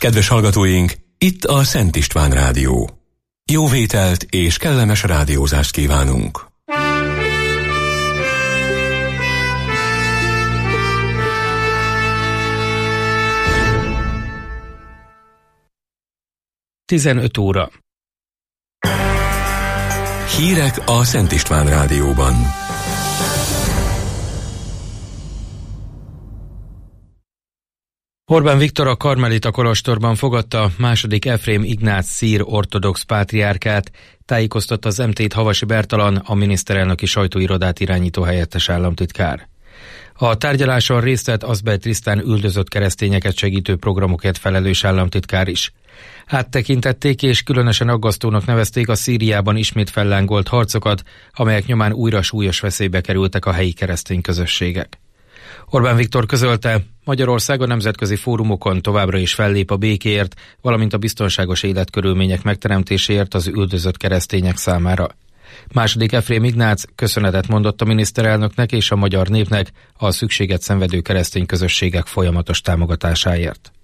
Kedves hallgatóink, itt a Szent István Rádió. Jó vételt és kellemes rádiózást kívánunk! Tizenöt óra. Hírek a Szent István Rádióban. Orbán Viktor a karmelita kolostorban fogadta második Efrém Ignác szír ortodox pátriárkát, tájékoztatta az MT-t Havasi Bertalan, a miniszterelnöki sajtóirodát irányító helyettes államtitkár. A tárgyaláson részt vett Azbej Trisztán üldözött keresztényeket segítő programokért felelős államtitkár is. Áttekintették és különösen aggasztónak nevezték a Szíriában ismét fellángolt harcokat, amelyek nyomán újra súlyos veszélybe kerültek a helyi keresztény közösségek. Orbán Viktor közölte, Magyarország a nemzetközi fórumokon továbbra is fellép a békéért, valamint a biztonságos életkörülmények megteremtéséért az üldözött keresztények számára. Második Efrém Ignác köszönetet mondott a miniszterelnöknek és a magyar népnek a szükséget szenvedő keresztény közösségek folyamatos támogatásáért.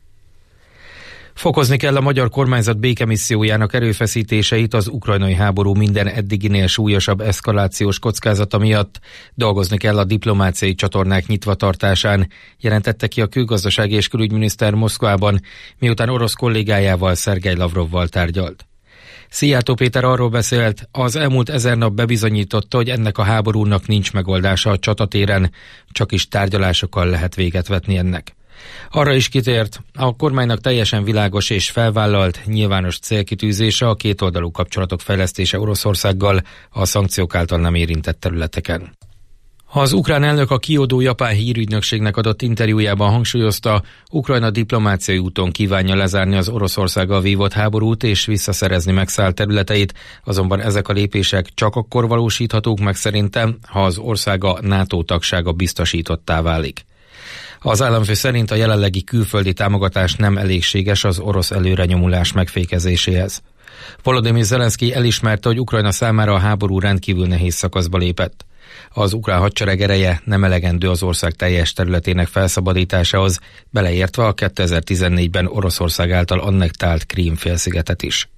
Fokozni kell a magyar kormányzat békemissziójának erőfeszítéseit az ukrajnai háború minden eddiginél súlyosabb eszkalációs kockázata miatt, dolgozni kell a diplomáciai csatornák nyitva tartásán, jelentette ki a külgazdasági és külügyminiszter Moszkvában, miután orosz kollégájával, Szergej Lavrovval tárgyalt. Szijjártó Péter arról beszélt, az elmúlt 1000 nap bebizonyította, hogy ennek a háborúnak nincs megoldása a csatatéren, csak is tárgyalásokkal lehet véget vetni ennek. Arra is kitért, a kormánynak teljesen világos és felvállalt nyilvános célkitűzése a kétoldalú kapcsolatok fejlesztése Oroszországgal a szankciók által nem érintett területeken. Az ukrán elnök a Kyodo japán hírügynökségnek adott interjújában hangsúlyozta, Ukrajna diplomáciai úton kívánja lezárni az Oroszországgal vívott háborút és visszaszerezni megszállt területeit, azonban ezek a lépések csak akkor valósíthatók meg szerintem, ha az országa NATO tagsága biztosítottá válik. Az államfő szerint a jelenlegi külföldi támogatás nem elégséges az orosz előrenyomulás megfékezéséhez. Volodymyr Zelenszkij elismerte, hogy Ukrajna számára a háború rendkívül nehéz szakaszba lépett. Az ukrán hadsereg ereje nem elegendő az ország teljes területének felszabadításához, beleértve a 2014-ben Oroszország által annektált Krím-félszigetet is.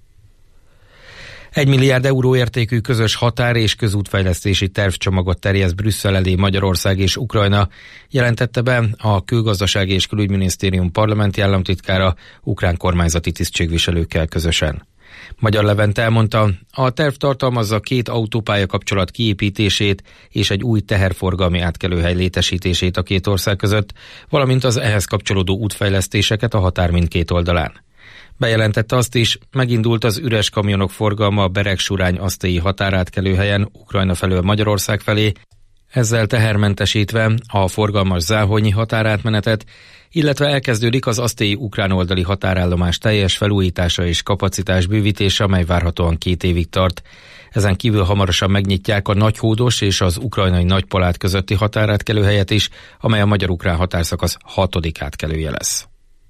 1 milliárd euró értékű közös határ- és közútfejlesztési tervcsomagot terjeszt Brüsszel elé Magyarország és Ukrajna, jelentette be a Külgazdasági és Külügyminisztérium parlamenti államtitkára ukrán kormányzati tisztségviselőkkel közösen. Magyar Levente elmondta, a terv tartalmazza 2 autópálya kapcsolat kiépítését és egy új teherforgalmi átkelőhely létesítését a két ország között, valamint az ehhez kapcsolódó útfejlesztéseket a határ mindkét oldalán. Bejelentette azt is, megindult az üres kamionok forgalma a Bereg-Surány-asztélyi határátkelőhelyen Ukrajna felől Magyarország felé, ezzel tehermentesítve a forgalmas záhonyi határátmenetet, illetve elkezdődik az asztélyi ukrán oldali határállomás teljes felújítása és kapacitás bővítése, amely várhatóan 2 évig tart. Ezen kívül hamarosan megnyitják a Nagyhódos és az ukrajnai Nagypalát közötti határátkelőhelyet is, amely a magyar-ukrán határszakasz 6. átkelője lesz.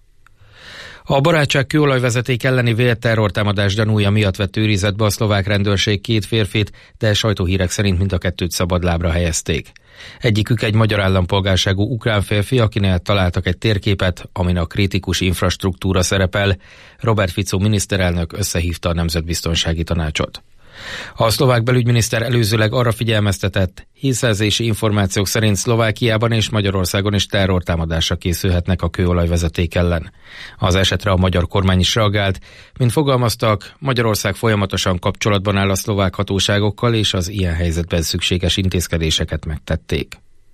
A barátság kőolajvezeték elleni vélt terrortámadás gyanúja miatt vett őrizetbe a szlovák rendőrség 2 férfit, de sajtóhírek szerint mind a 2-t szabadlábra helyezték. Egyikük egy magyar állampolgárságú ukrán férfi, akinél találtak egy térképet, amin a kritikus infrastruktúra szerepel. Robert Fico miniszterelnök összehívta a Nemzetbiztonsági Tanácsot. A szlovák belügyminiszter előzőleg arra figyelmeztetett, hírszerzési információk szerint Szlovákiában és Magyarországon is terrortámadásra készülhetnek a kőolajvezeték ellen. Az esetre a magyar kormány is reagált, mint fogalmaztak, Magyarország folyamatosan kapcsolatban áll a szlovák hatóságokkal, és az ilyen helyzetben szükséges intézkedéseket megtették.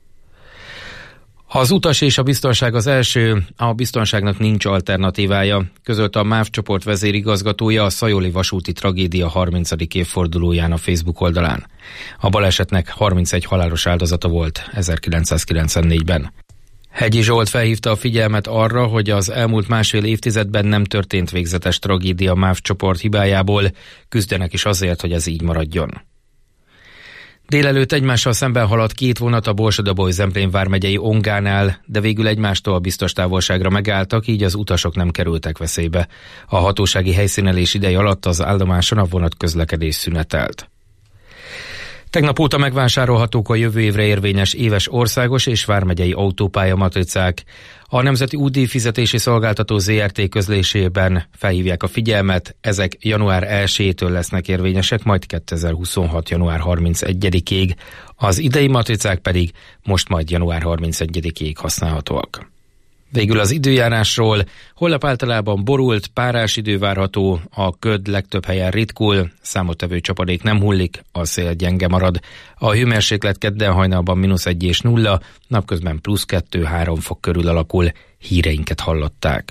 Az utas és a biztonság az első, a biztonságnak nincs alternatívája, közölte a MÁV csoport vezérigazgatója a szajoli vasúti tragédia 30. évfordulóján a Facebook oldalán. A balesetnek 31 halálos áldozata volt 1994-ben. Hegyi Zsolt felhívta a figyelmet arra, hogy az elmúlt másfél évtizedben nem történt végzetes tragédia MÁV csoport hibájából, küzdenek is azért, hogy ez így maradjon. Délelőtt egymással szemben haladt 2 vonat a Borsod-Abaúj-Zemplén vármegyei Ongánál, de végül egymástól biztos távolságra megálltak, így az utasok nem kerültek veszélybe. A hatósági helyszínelés ideje alatt az állomáson a vonat közlekedés szünetelt. Tegnap óta megvásárolhatók a jövő évre érvényes éves országos és vármegyei autópálya matricák. A Nemzeti Útdíj Fizetési Szolgáltató ZRT közlésében felhívják a figyelmet, ezek január 1-től lesznek érvényesek, majd 2026. január 31-ig. Az idei matricák pedig most majd január 31-ig használhatóak. Végül az időjárásról. Holnap általában borult, párás idő várható, a köd legtöbb helyen ritkul, számottevő csapadék nem hullik, a szél gyenge marad. A hőmérséklet kedden hajnalban -1 és 0, napközben +2-3 fok körül alakul. Híreinket hallották.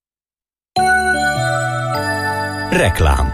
Reklám.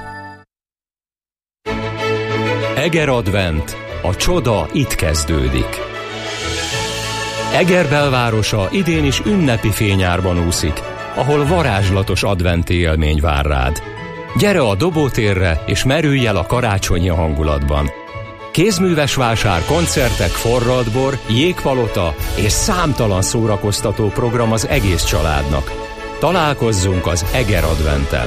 Eger Advent. A csoda itt kezdődik. Eger belvárosa idén is ünnepi fényárban úszik, ahol varázslatos adventi élmény vár rád. Gyere a Dobótérre, és merülj el a karácsonyi hangulatban. Kézműves vásár, koncertek, forralt bor, jégpalota és számtalan szórakoztató program az egész családnak. Találkozzunk az Eger Adventen!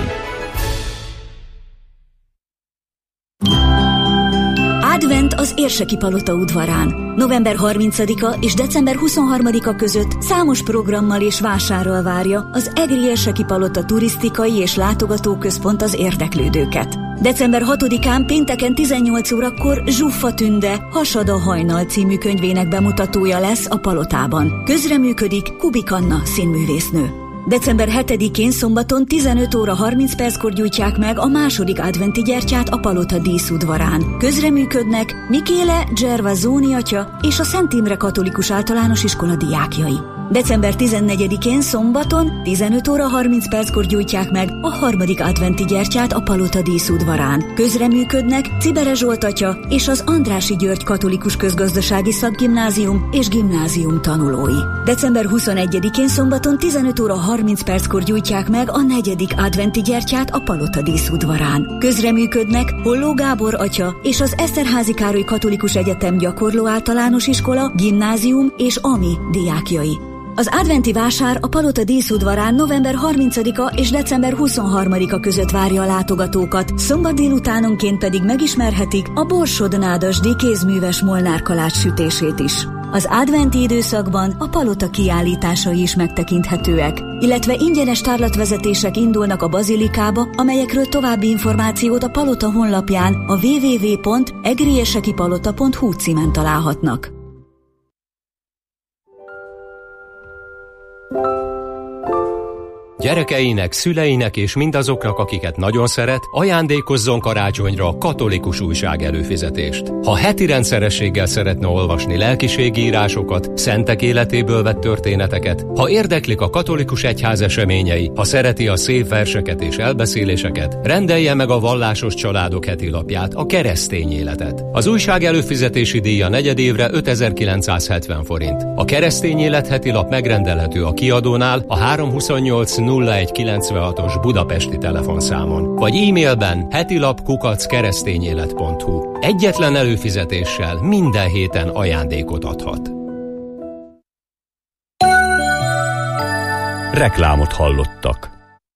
Advent az Érseki Palota udvarán. November 30-a és december 23-a között számos programmal és vásárral várja az Egri Érseki Palota turisztikai és látogatóközpont az érdeklődőket. December 6-án pénteken 18 órakor Zsuffa Tünde, Hasad a hajnal című könyvének bemutatója lesz a palotában. Közreműködik Kubik Anna színművésznő. December 7-én szombaton 15 óra 30 perckor gyújtják meg a második adventi gyertyát a palota díszudvarán. Közreműködnek Mikéle Gervasoni atya és a Szent Imre Katolikus Általános Iskola diákjai. December 14-én szombaton 15 óra 30 perckor gyújtják meg a harmadik adventi gyertyát a palota díszudvarán. Közreműködnek Cibere Zsolt atya és az Andrássy György Katolikus Közgazdasági Szakgimnázium és gimnázium tanulói. December 21-én szombaton 15 óra 30 perckor gyújtják meg a negyedik adventi gyertyát a palota díszudvarán. Közreműködnek Holló Gábor atya és az Eszterházy Károly Katolikus Egyetem Gyakorló Általános Iskola, gimnázium és AMI diákjai. Az adventi vásár a palota díszudvarán november 30-a és december 23-a között várja a látogatókat, szombat délutánonként pedig megismerhetik a Borsod-Nádasdy kézműves molnárkalács sütését is. Az adventi időszakban a palota kiállításai is megtekinthetőek, illetve ingyenes tárlatvezetések indulnak a bazilikába, amelyekről további információt a palota honlapján a www.egriesekipalota.hu címen találhatnak. Gyerekeinek, szüleinek és mindazoknak, akiket nagyon szeret, ajándékozzon karácsonyra katolikus újság előfizetést. Ha heti rendszerességgel szeretne olvasni lelkiségi írásokat, szentek életéből vett történeteket, ha érdeklik a katolikus egyház eseményei, ha szereti a szép verseket és elbeszéléseket, rendelje meg a Vallásos Családok heti lapját, a Keresztény Életet. Az újság előfizetési díja negyedévre 5970 forint. A Keresztény Élet heti lap megrendelhető a kiadónál a 328 0196-os budapesti telefonszámon, vagy e-mailben hetilap@keresztényélet.hu. Egyetlen előfizetéssel minden héten ajándékot adhat. Reklámot hallottak.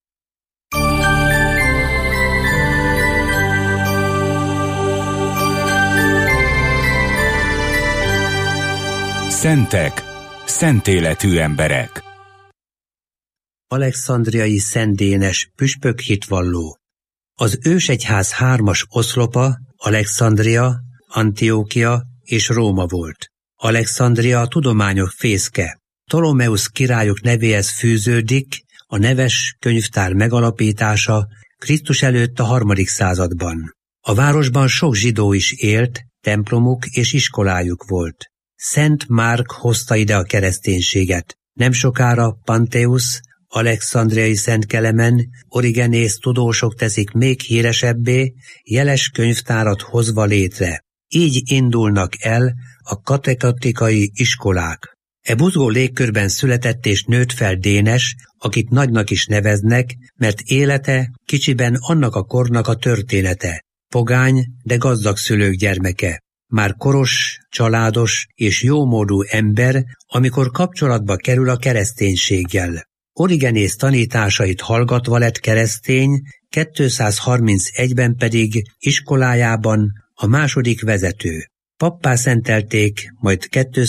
Szentek, szentéletű emberek. Alexandriai Szent Dénes püspök hitvalló. Az ősegyház 3-as oszlopa Alexandria, Antiókia és Róma volt. Alexandria a tudományok fészke. Ptolomeusz királyok nevéhez fűződik a neves könyvtár megalapítása Krisztus előtt a 3. században. A városban sok zsidó is élt, templomuk és iskolájuk volt. Szent Márk hozta ide a kereszténységet. Nem sokára Panteusz, Alexandriai Szent Kelemen, Origenész tudósok teszik még híresebbé, jeles könyvtárat hozva létre. Így indulnak el a katechetikai iskolák. E buzgó légkörben született és nőtt fel Dénes, akit nagynak is neveznek, mert élete kicsiben annak a kornak a története. Pogány, de gazdag szülők gyermeke. Már koros, családos és jómódú ember, amikor kapcsolatba kerül a kereszténységgel. Origenész tanításait hallgatva lett keresztény, 231-ben pedig iskolájában a második vezető. Pappá szentelték, majd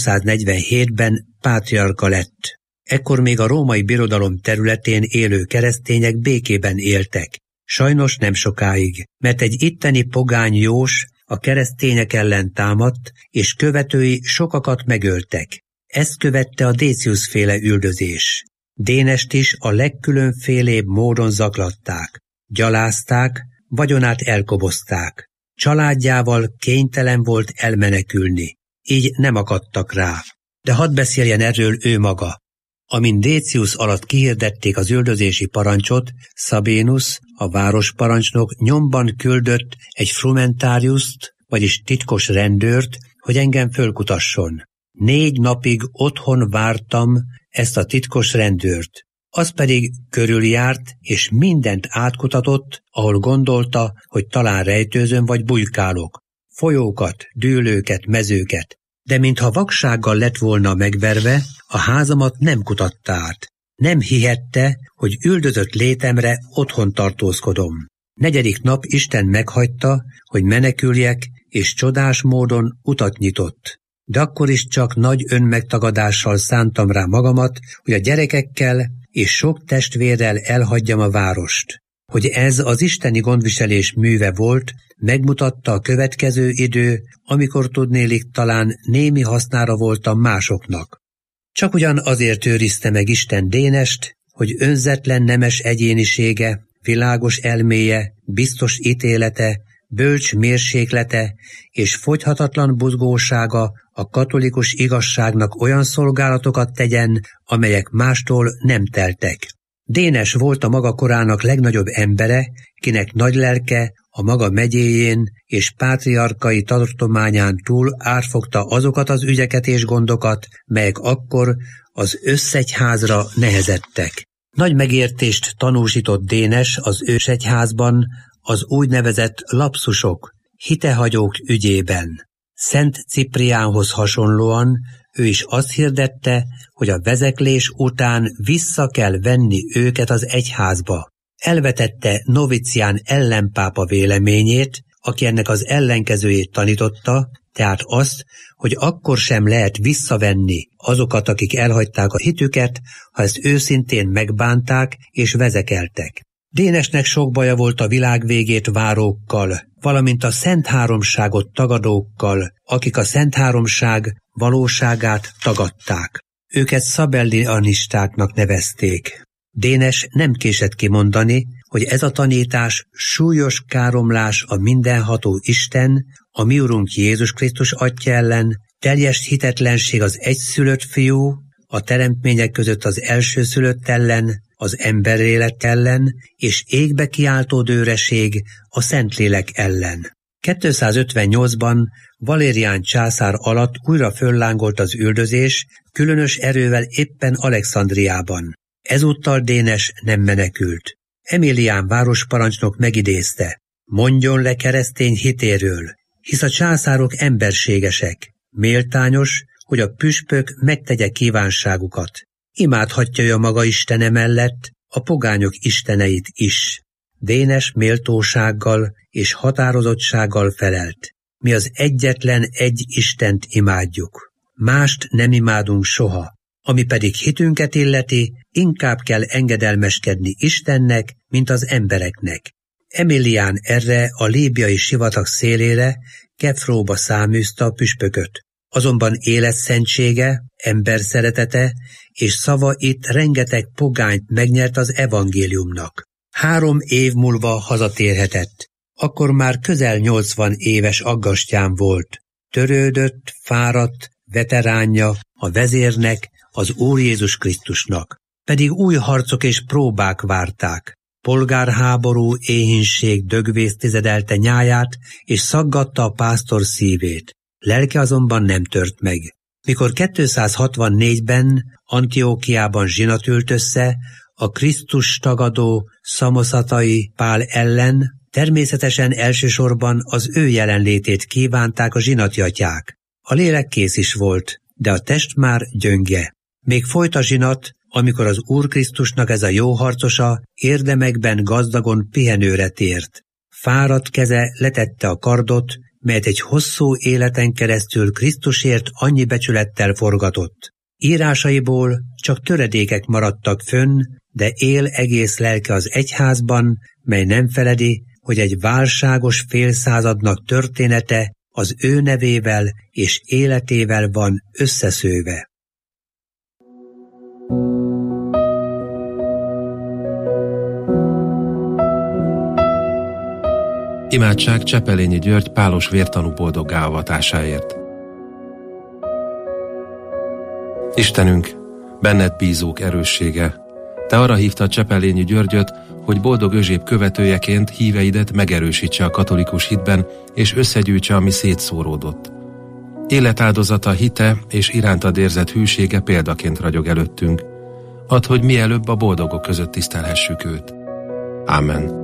247-ben pátriarka lett. Ekkor még a római birodalom területén élő keresztények békében éltek. Sajnos nem sokáig, mert egy itteni pogány jós a keresztények ellen támadt, és követői sokakat megöltek. Ezt követte a Décius-féle üldözés. Dénest is a legkülönfélébb módon zaklatták, gyalázták, vagyonát elkobozták. Családjával kénytelen volt elmenekülni, így nem akadtak rá. De hadd beszéljen erről ő maga. Amint Décius alatt kihirdették az üldözési parancsot, Sabinus, a városparancsnok nyomban küldött egy frumentáriuszt, vagyis titkos rendőrt, hogy engem fölkutasson. 4 napig otthon vártam ezt a titkos rendőrt. Az pedig körüljárt, és mindent átkutatott, ahol gondolta, hogy talán rejtőzöm vagy bujkálok. Folyókat, dűlőket, mezőket. De mintha vaksággal lett volna megverve, a házamat nem kutatta át. Nem hihette, hogy üldözött létemre otthon tartózkodom. 4. nap Isten meghagyta, hogy meneküljek, és csodás módon utat nyitott. De akkor is csak nagy önmegtagadással szántam rá magamat, hogy a gyerekekkel és sok testvérrel elhagyjam a várost. Hogy ez az isteni gondviselés műve volt, megmutatta a következő idő, amikor tudnélik talán némi hasznára voltam másoknak. Csak ugyan azért őrizte meg Isten Dénest, hogy önzetlen nemes egyénisége, világos elméje, biztos ítélete, bölcs mérséklete és fogyhatatlan buzgósága a katolikus igazságnak olyan szolgálatokat tegyen, amelyek mástól nem teltek. Dénes volt a maga korának legnagyobb embere, kinek nagy lelke a maga megyéjén és pátriarkai tartományán túl átfogta azokat az ügyeket és gondokat, melyek akkor az összegyházra nehezettek. Nagy megértést tanúsított Dénes az ősegyházban az úgynevezett lapszusok, hitehagyók ügyében. Szent Cipriánhoz hasonlóan ő is azt hirdette, hogy a vezeklés után vissza kell venni őket az egyházba. Elvetette Novicián ellenpápa véleményét, aki ennek az ellenkezőjét tanította, tehát azt, hogy akkor sem lehet visszavenni azokat, akik elhagyták a hitüket, ha ezt őszintén megbánták és vezekeltek. Dénesnek sok baja volt a világ végét várókkal, valamint a Szent Háromságot tagadókkal, akik a Szent Háromság valóságát tagadták. Őket szabellianistáknak nevezték. Dénes nem késett kimondani, hogy ez a tanítás súlyos káromlás a mindenható Isten, a mi Urunk Jézus Krisztus Atya ellen, teljes hitetlenség az egyszülött fiú, a teremtmények között az elsőszülött ellen, az emberélet ellen, és égbe kiáltó dőreség a Szentlélek ellen. 258-ban Valérián császár alatt újra föllángolt az üldözés, különös erővel éppen Alexandriában. Ezúttal Dénes nem menekült. Emilián városparancsnok megidézte: mondjon le keresztény hitéről, hisz a császárok emberségesek. Méltányos, hogy a püspök megtegye kívánságukat. Imádhatja ő a maga istene mellett a pogányok isteneit is. Dénes méltósággal és határozottsággal felelt: mi az egyetlen egy Istent imádjuk. Mást nem imádunk soha. Ami pedig hitünket illeti, inkább kell engedelmeskedni Istennek, mint az embereknek. Emilián erre a líbiai sivatag szélére, Kefróba száműzte a püspököt. Azonban életszentsége, emberszeretete és szava itt rengeteg pogányt megnyert az evangéliumnak. 3 év múlva hazatérhetett. Akkor már közel 80 éves aggastyán volt. Törődött, fáradt, veteránja a vezérnek, az Úr Jézus Krisztusnak. Pedig új harcok és próbák várták. Polgárháború, éhínség dögvészt tizedelte nyáját, és szaggatta a pásztor szívét. Lelke azonban nem tört meg. Mikor 264-ben Antiókiában zsinat ült össze, a Krisztus tagadó szamoszatai Pál ellen, természetesen elsősorban az ő jelenlétét kívánták a zsinatjatják. A lélek kész is volt, de a test már gyönge. Még folyt a zsinat, amikor az Úr Krisztusnak ez a jó harcosa érdemekben gazdagon pihenőre tért. Fáradt keze letette a kardot, melyet egy hosszú életen keresztül Krisztusért annyi becsülettel forgatott. Írásaiból csak töredékek maradtak fönn, de él egész lelke az egyházban, mely nem feledi, hogy egy válságos félszázadnak története az ő nevével és életével van összeszőve. Imádság Csepelényi György pálos vértanú boldoggá avatásáért. Istenünk, benned bízók erőssége, te arra hívtad Csepelényi Györgyöt, hogy Boldog Özséb követőjeként híveidet megerősítse a katolikus hitben, és összegyűjtse, ami szétszóródott. Életáldozata, hite és irántad érzett hűsége példaként ragyog előttünk. Add, hogy mielőbb a boldogok között tisztelhessük őt. Ámen.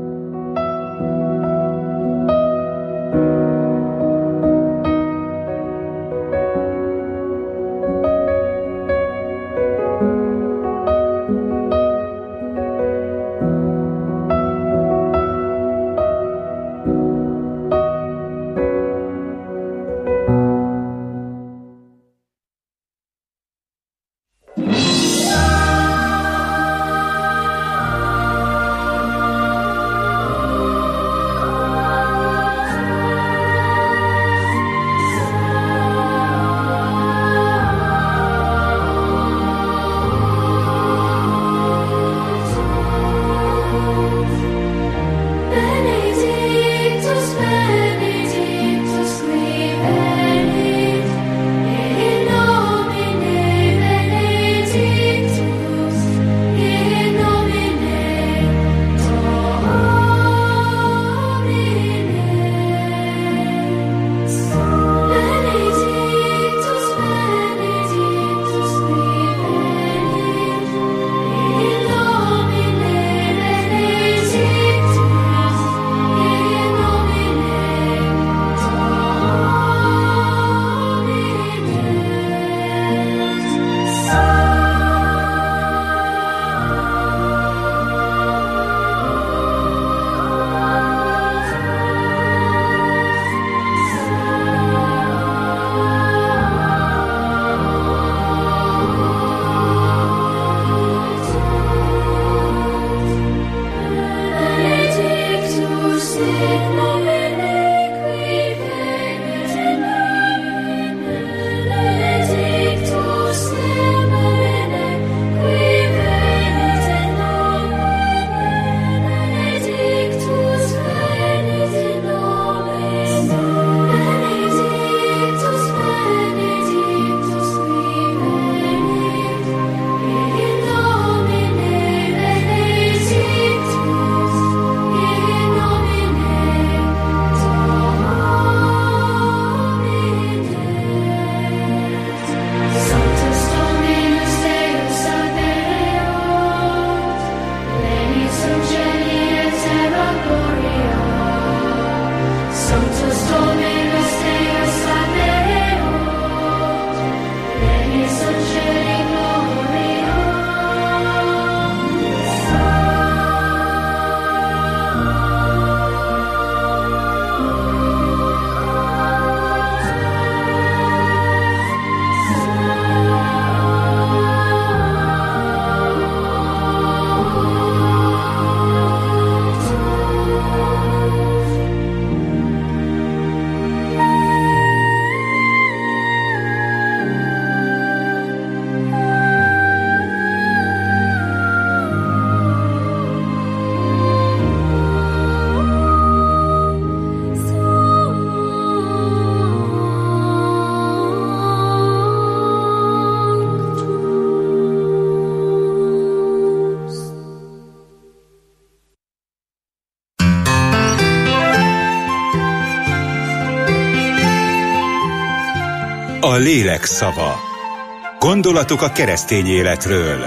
A lélek szava. Gondolatok a keresztény életről.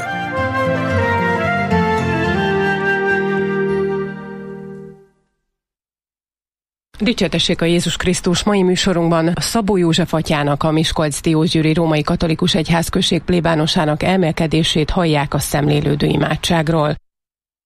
Dicsértessék a Jézus Krisztus! Mai műsorunkban a Szabó József atyának, a Miskolc-Diósgyőri Római Katolikus Egyházközség plébánosának elmélkedését hallják a szemlélődő imádságról.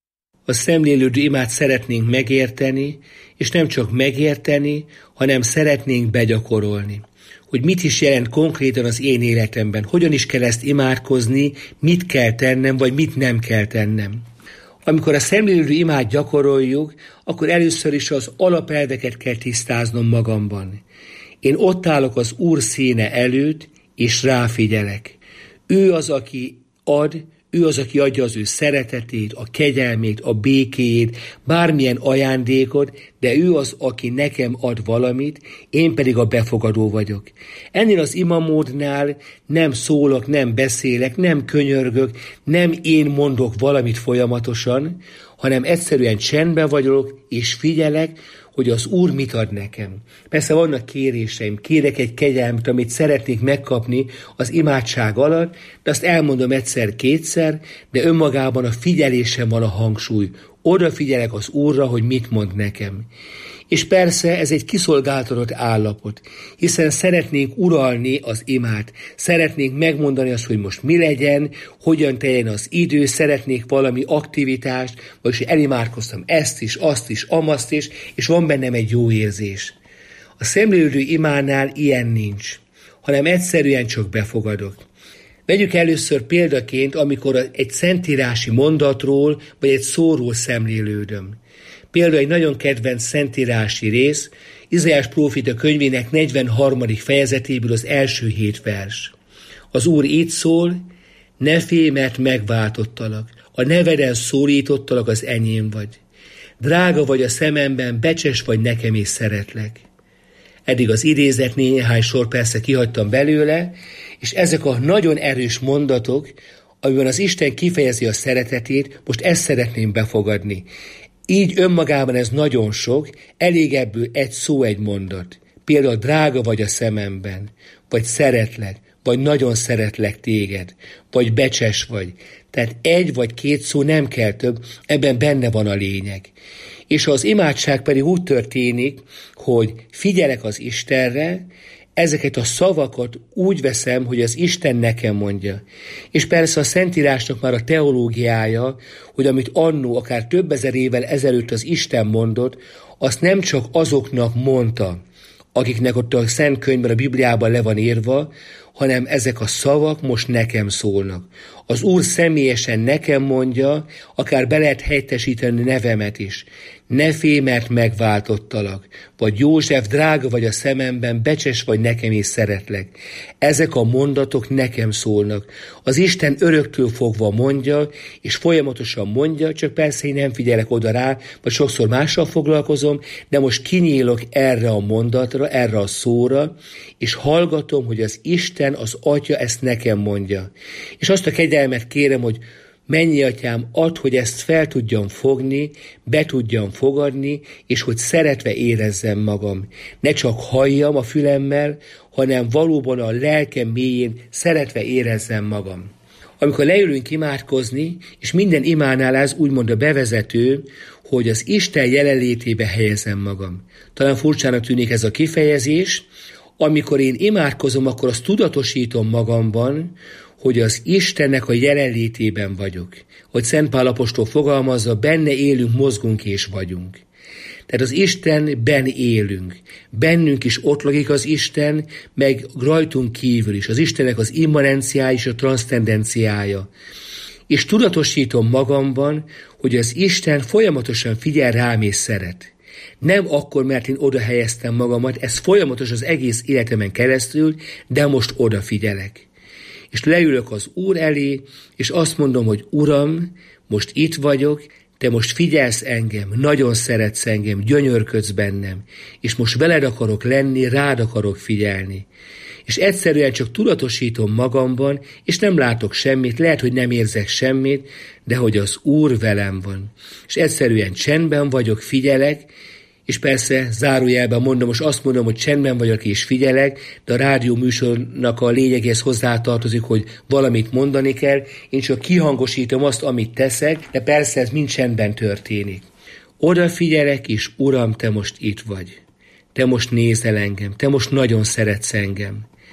A szemlélődő imát szeretnénk megérteni, és nem csak megérteni, hanem szeretnénk begyakorolni. Hogy mit is jelent konkrétan az én életemben, hogyan is kell ezt imádkozni, mit kell tennem, vagy mit nem kell tennem. Amikor a szemlélődő imát gyakoroljuk, akkor először is az alapelveket kell tisztáznom magamban. Én ott állok az Úr színe előtt, és ráfigyelek. Ő az, aki ad, ő az, aki adja az ő szeretetét, a kegyelmét, a békéjét, bármilyen ajándékot, de ő az, aki nekem ad valamit, én pedig a befogadó vagyok. Ennél az imamódnál nem szólok, nem beszélek, nem könyörgök, nem én mondok valamit folyamatosan, hanem egyszerűen csendben vagyok, és figyelek, hogy az Úr mit ad nekem. Persze vannak kéréseim, kérek egy kegyelmet, amit szeretnék megkapni az imádság alatt, de azt elmondom egyszer-kétszer, de önmagában a figyelésem van a hangsúly. Oda figyelek az Úrra, hogy mit mond nekem. És persze ez egy kiszolgáltatott állapot, hiszen szeretnénk uralni az imát, szeretnénk megmondani azt, hogy most mi legyen, hogyan teljen az idő, szeretnék valami aktivitást, vagyis elimádkoztam ezt is, azt is, amazt is, és van bennem egy jó érzés. A szemlélődő imánál ilyen nincs, hanem egyszerűen csak befogadok. Vegyük először példaként, amikor egy szentírási mondatról, vagy egy szóról szemlélődöm. Például egy nagyon kedvenc szentírási rész, Izaiás próféta könyvének 43. fejezetéből az első 7 vers. Az Úr így szól: ne félj, mert megváltottalak, a neveden szólítottalak, az enyém vagy. Drága vagy a szememben, becses vagy nekem, és szeretlek. Eddig az idézet, néhány sor persze kihagytam belőle, és ezek a nagyon erős mondatok, amiben az Isten kifejezi a szeretetét, most ezt szeretném befogadni. Így önmagában ez nagyon sok, elég ebből egy szó, egy mondat. Például drága vagy a szememben, vagy szeretlek, vagy nagyon szeretlek téged, vagy becses vagy. Tehát egy vagy két szó, nem kell több, ebben benne van a lényeg. És az imádság pedig úgy történik, hogy figyelek az Istenre, ezeket a szavakat úgy veszem, hogy az Isten nekem mondja. És persze a Szentírásnak már a teológiája, hogy amit annó, akár több ezer évvel ezelőtt az Isten mondott, azt nem csak azoknak mondta, akiknek ott a Szent Könyvben, a Bibliában le van írva, hanem ezek a szavak most nekem szólnak. Az Úr személyesen nekem mondja, akár be lehet helyettesíteni nevemet is. Ne félj, mert megváltottalak. Vagy József, drága vagy a szememben, becses vagy nekem, és szeretlek. Ezek a mondatok nekem szólnak. Az Isten öröktől fogva mondja, és folyamatosan mondja, csak persze én nem figyelek oda rá, vagy sokszor mással foglalkozom, de most kinyílok erre a mondatra, erre a szóra, és hallgatom, hogy az Isten, az Atya ezt nekem mondja. És azt a kegyelmet kérem, hogy mennyi Atyám, add, hogy ezt fel tudjam fogni, be tudjam fogadni, és hogy szeretve érezzem magam. Ne csak halljam a fülemmel, hanem valóban a lelkem mélyén szeretve érezzem magam. Amikor leülünk imádkozni, és minden imánál ez úgymond a bevezető, hogy az Isten jelenlétébe helyezem magam. Talán furcsának tűnik ez a kifejezés. Amikor én imádkozom, akkor azt tudatosítom magamban, hogy az Istennek a jelenlétében vagyok. Hogy Szent Pál apostol fogalmazza, benne élünk, mozgunk és vagyunk. Tehát az Istenben élünk. Bennünk is ott lakik az Isten, meg rajtunk kívül is. Az Istennek az immanenciája és a transzcendenciája. És tudatosítom magamban, hogy az Isten folyamatosan figyel rám és szeret. Nem akkor, mert én oda helyeztem magamat, ez folyamatos az egész életemen keresztül, de most odafigyelek. És leülök az Úr elé, és azt mondom, hogy Uram, most itt vagyok, te most figyelsz engem, nagyon szeretsz engem, gyönyörködsz bennem, és most veled akarok lenni, rád akarok figyelni. És egyszerűen csak tudatosítom magamban, és nem látok semmit, lehet, hogy nem érzek semmit, de hogy az Úr velem van. És egyszerűen csendben vagyok, figyelek, és persze zárójelben mondom, most azt mondom, hogy csendben vagyok és figyelek, de a rádió műsornak a lényegéhez hozzátartozik, hogy valamit mondani kell, én csak kihangosítom azt, amit teszek, de persze ez mind csendben történik. Odafigyelek, és Uram, te most itt vagy. Te most nézel engem, te most nagyon szeretsz engem.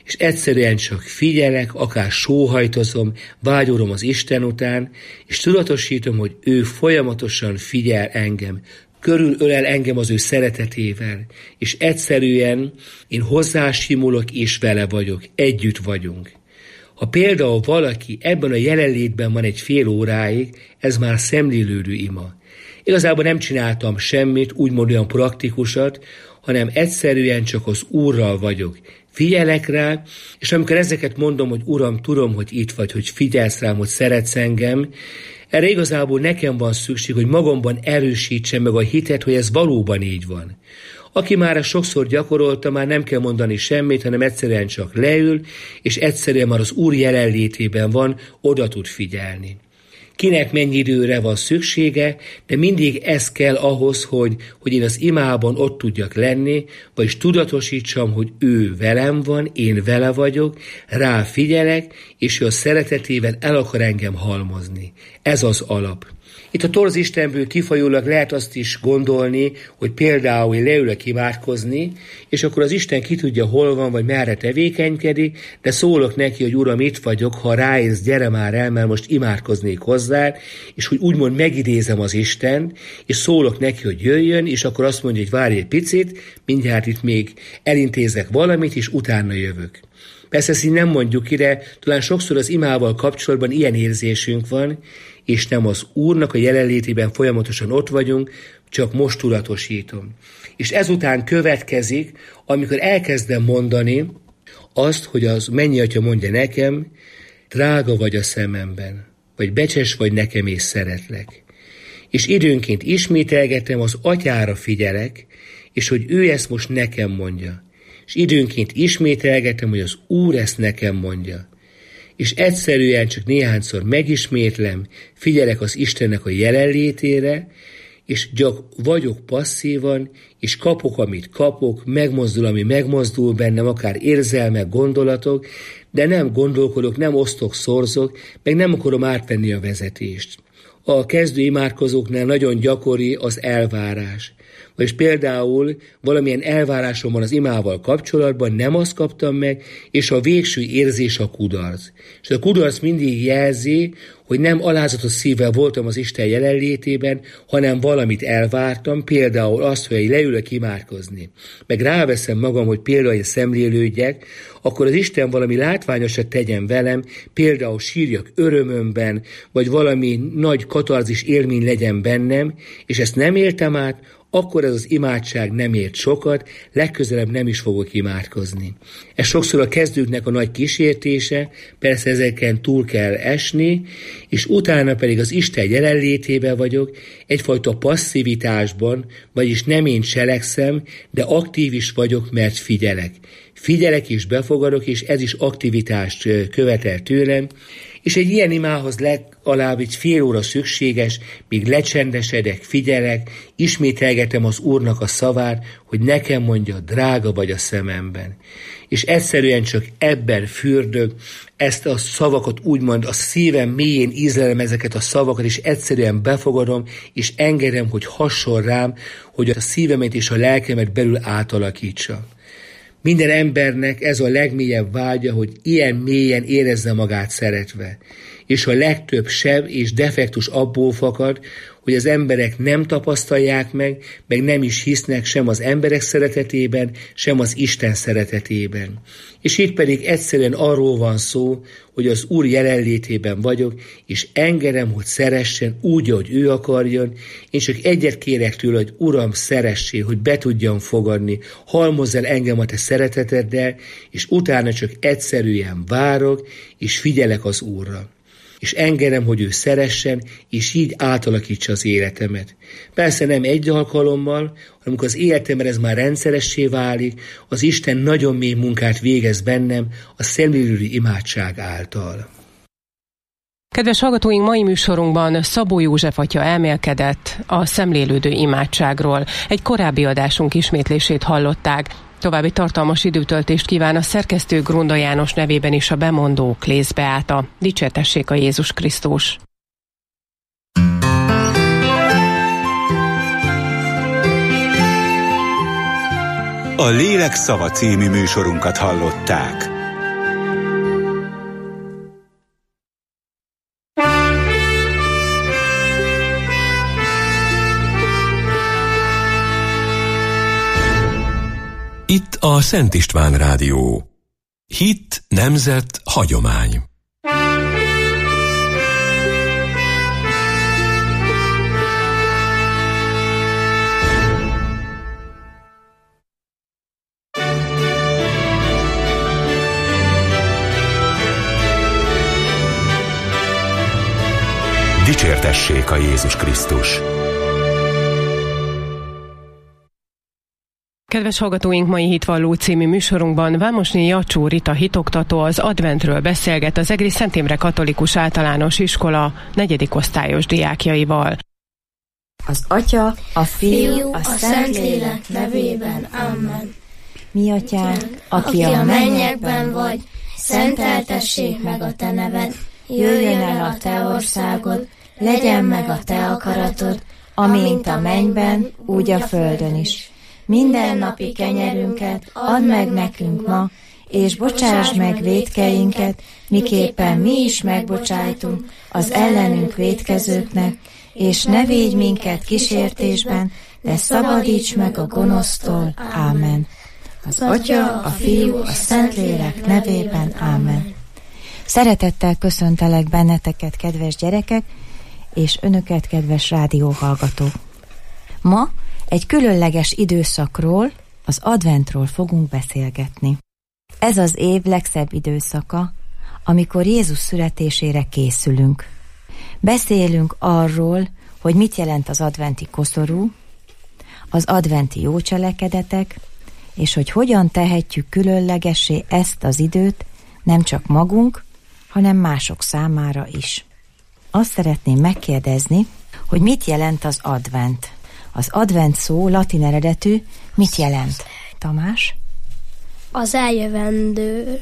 és egyszerűen csak figyelek, akár sóhajtozom, vágyolom az Isten után, és tudatosítom, hogy ő folyamatosan figyel engem, körülölel engem az ő szeretetével, és egyszerűen én hozzásimulok, és vele vagyok, együtt vagyunk. Ha például valaki ebben a jelenlétben van egy fél óráig, ez már szemlélődő ima. Igazából nem csináltam semmit, úgymond olyan praktikusat, hanem egyszerűen csak az Úrral vagyok. Figyelek rá, és amikor ezeket mondom, hogy Uram, tudom, hogy itt vagy, hogy figyelsz rám, hogy szeretsz engem, erre igazából nekem van szükség, hogy magamban erősítsem meg a hitet, hogy ez valóban így van. Aki már sokszor gyakorolta, már nem kell mondani semmit, hanem egyszerűen csak leül, és egyszerűen már az Úr jelenlétében van, oda tud figyelni. Kinek mennyi időre van szüksége, de mindig ez kell ahhoz, hogy én az imában ott tudjak lenni, vagyis tudatosítsam, hogy ő velem van, én vele vagyok, rá figyelek, és ő a szeretetével el akar engem halmozni. Ez az alap. Itt a torz Istenből kifolyólag lehet azt is gondolni, hogy például leülök imádkozni, és akkor az Isten ki tudja, hol van, vagy merre tevékenykedik, de szólok neki, hogy Uram, itt vagyok, ha ráérsz, gyere már el, mert most imádkoznék hozzá, és hogy úgymond megidézem az Istent, és szólok neki, hogy jöjjön, és akkor azt mondja, hogy várj egy picit, mindjárt itt még elintézek valamit, és utána jövök. Persze ezt így nem mondjuk ki, de talán sokszor az imával kapcsolatban ilyen érzésünk van, és nem az Úrnak a jelenlétében folyamatosan ott vagyunk, csak most tudatosítom. És ezután következik, amikor elkezdem mondani azt, hogy az Mennyatya mondja nekem, drága vagy a szememben, vagy becses vagy nekem és szeretlek. És időnként ismételgetem, az Atyára figyelek, és hogy ő ezt most nekem mondja. És időnként ismételgetem, hogy az Úr ezt nekem mondja. És egyszerűen csak néhányszor megismétlem, figyelek az Istennek a jelenlétére, és csak vagyok passzívan, és kapok, amit kapok, megmozdul, ami megmozdul bennem, akár érzelmek, gondolatok, de nem gondolkodok, nem osztok, szorzok, meg nem akarom átvenni a vezetést. A kezdő imádkozóknál nagyon gyakori az elvárás. Vagyis például valamilyen elvárásom van az imával kapcsolatban, nem azt kaptam meg, és a végső érzés a kudarc. És a kudarc mindig jelzi, hogy nem alázatos szívvel voltam az Isten jelenlétében, hanem valamit elvártam, például azt, hogy leülök imádkozni. Meg ráveszem magam, hogy például szemlélődjek, akkor az Isten valami látványosat tegyen velem, például sírjak örömömben, vagy valami nagy katarzis élmény legyen bennem, és ezt nem éltem át, akkor ez az imádság nem ért sokat, legközelebb nem is fogok imádkozni. Ez sokszor a kezdőknek a nagy kísértése, persze ezeken túl kell esni, és utána pedig az Isten jelenlétében vagyok, egyfajta passzivitásban, vagyis nem én cselekszem, de aktív is vagyok, mert figyelek. Figyelek és befogadok, és ez is aktivitást követel tőlem, és egy ilyen imához legalább egy fél óra szükséges, míg lecsendesedek, figyelek, ismételgetem az Úrnak a szavát, hogy nekem mondja, drága vagy a szememben. És egyszerűen csak ebben fürdök, ezt a szavakat úgymond a szívem mélyén ízlelem ezeket a szavakat, és egyszerűen befogadom, és engedem, hogy hasson rám, hogy a szívemet és a lelkemet belül átalakítsa. Minden embernek ez a legmélyebb vágya, hogy ilyen mélyen érezze magát szeretve. És a legtöbb seb és defektus abból fakad, hogy az emberek nem tapasztalják meg nem is hisznek sem az emberek szeretetében, sem az Isten szeretetében. És itt pedig egyszerűen arról van szó, hogy az Úr jelenlétében vagyok, és engedem, hogy szeressen úgy, ahogy ő akarjon. Én csak egyet kérek tőle, hogy Uram, szeressél, hogy be tudjam fogadni, halmozz el engem a te szereteteddel, és utána csak egyszerűen várok, és figyelek az Úrra. És engedem, hogy ő szeressen, és így átalakítsa az életemet. Persze nem egy alkalommal, hanem amikor az életemben ez már rendszeressé válik, az Isten nagyon mély munkát végez bennem a szemlélődő imádság által. Kedves hallgatóink, mai műsorunkban Szabó József atya elmélkedett a szemlélődő imádságról. Egy korábbi adásunk ismétlését hallották. További tartalmas időtöltést kíván a szerkesztő Grunda János nevében is a bemondó Klész Beáta. Dicsértessék a Jézus Krisztus! A Lélek szava című műsorunkat hallották. Itt a Szent István Rádió. Hit, nemzet, hagyomány. Dicsértessék a Jézus Krisztus! Kedves hallgatóink, mai Hitvalló című műsorunkban Vámosné Jacsó Rita hitoktató az adventről beszélget az Egri Szent Imre Katolikus Általános Iskola 4. osztályos diákjaival. Az Atya, a Fiú, a Szentlélek nevében. Amen. Mi Atyánk, aki a mennyekben vagy, szenteltessék meg a te neved, jöjjön el a te országod, legyen meg a te akaratod, amint a mennyben, úgy a földön is. Minden napi kenyerünket add meg nekünk ma, és bocsásd meg vétkeinket, miképpen mi is megbocsájtunk az ellenünk vétkezőknek, és ne védj minket kísértésben, de szabadíts meg a gonosztól. Ámen. Az Atya, a Fiú, a Szentlélek nevében. Ámen. Szeretettel köszöntelek benneteket, kedves gyerekek, és önöket, kedves rádióhallgatók. Ma egy különleges időszakról, az adventról fogunk beszélgetni. Ez az év legszebb időszaka, amikor Jézus születésére készülünk. Beszélünk arról, hogy mit jelent az adventi koszorú, az adventi jó cselekedetek, és hogy hogyan tehetjük különlegessé ezt az időt nem csak magunk, hanem mások számára is. Azt szeretném megkérdezni, hogy mit jelent az advent. Az advent szó latin eredetű, mit jelent? Tamás? Az eljövendő.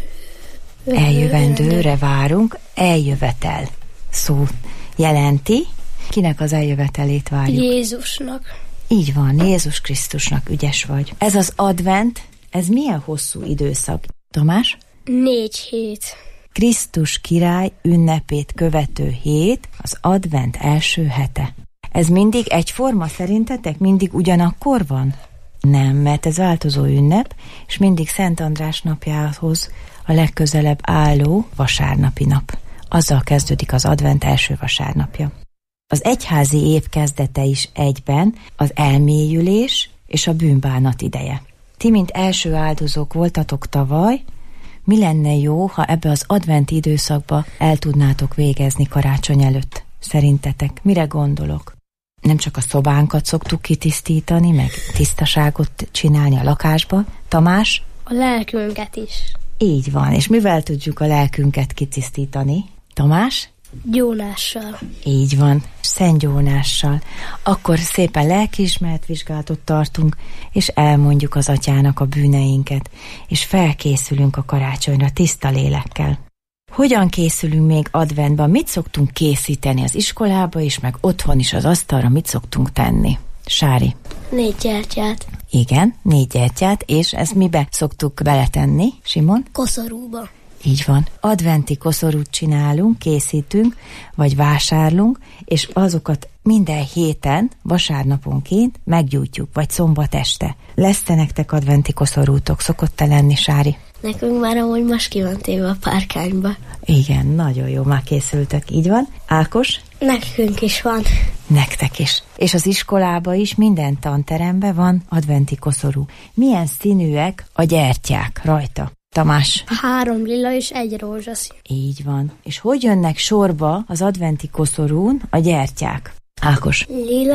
Eljövendőre várunk, eljövetel szó jelenti. Kinek az eljövetelét várjuk? Jézusnak. Így van, Jézus Krisztusnak, ügyes vagy. Ez az advent, ez milyen hosszú időszak? Tamás? 4 hét. Krisztus király ünnepét követő hét, az advent első hete. Ez mindig egyforma szerintetek? Mindig ugyanakkor van? Nem, mert ez változó ünnep, és mindig Szent András napjához a legközelebb álló vasárnapi nap. Azzal kezdődik az advent első vasárnapja. Az egyházi év kezdete is egyben az elmélyülés és a bűnbánat ideje. Ti, mint első áldozók voltatok tavaly, mi lenne jó, ha ebbe az adventi időszakba el tudnátok végezni karácsony előtt? Szerintetek mire gondolok? Nem csak a szobánkat szoktuk kitisztítani, meg tisztaságot csinálni a lakásba. Tamás? A lelkünket is. Így van, és mivel tudjuk a lelkünket kitisztítani? Tamás? Gyónással. Így van, Szent Gyónással. Akkor szépen lelkiismeret vizsgálatot tartunk, és elmondjuk az Atyának a bűneinket, és felkészülünk a karácsonyra tiszta lélekkel. Hogyan készülünk még adventben? Mit szoktunk készíteni az iskolába is, meg otthon is az asztalra mit szoktunk tenni? Sári? 4 gyertyát. Igen, 4 gyertyát, és ezt mibe szoktuk beletenni, Simon? Koszorúba. Így van. Adventi koszorút csinálunk, készítünk, vagy vásárlunk, és azokat minden héten, vasárnaponként meggyújtjuk, vagy szombat este. Lesz-e nektek adventi koszorútok? Szokott-e lenni, Sári? Nekünk már amúgy most ki van téve a párkányba. Igen, nagyon jó, már készültek, így van. Ákos? Nekünk is van. Nektek is. És az iskolába is, minden tanteremben van adventi koszorú. Milyen színűek a gyertyák rajta? Tamás? 3 lila és 1 rózsaszín. Így van. És hogy jönnek sorba az adventi koszorún a gyertyák? Ákos?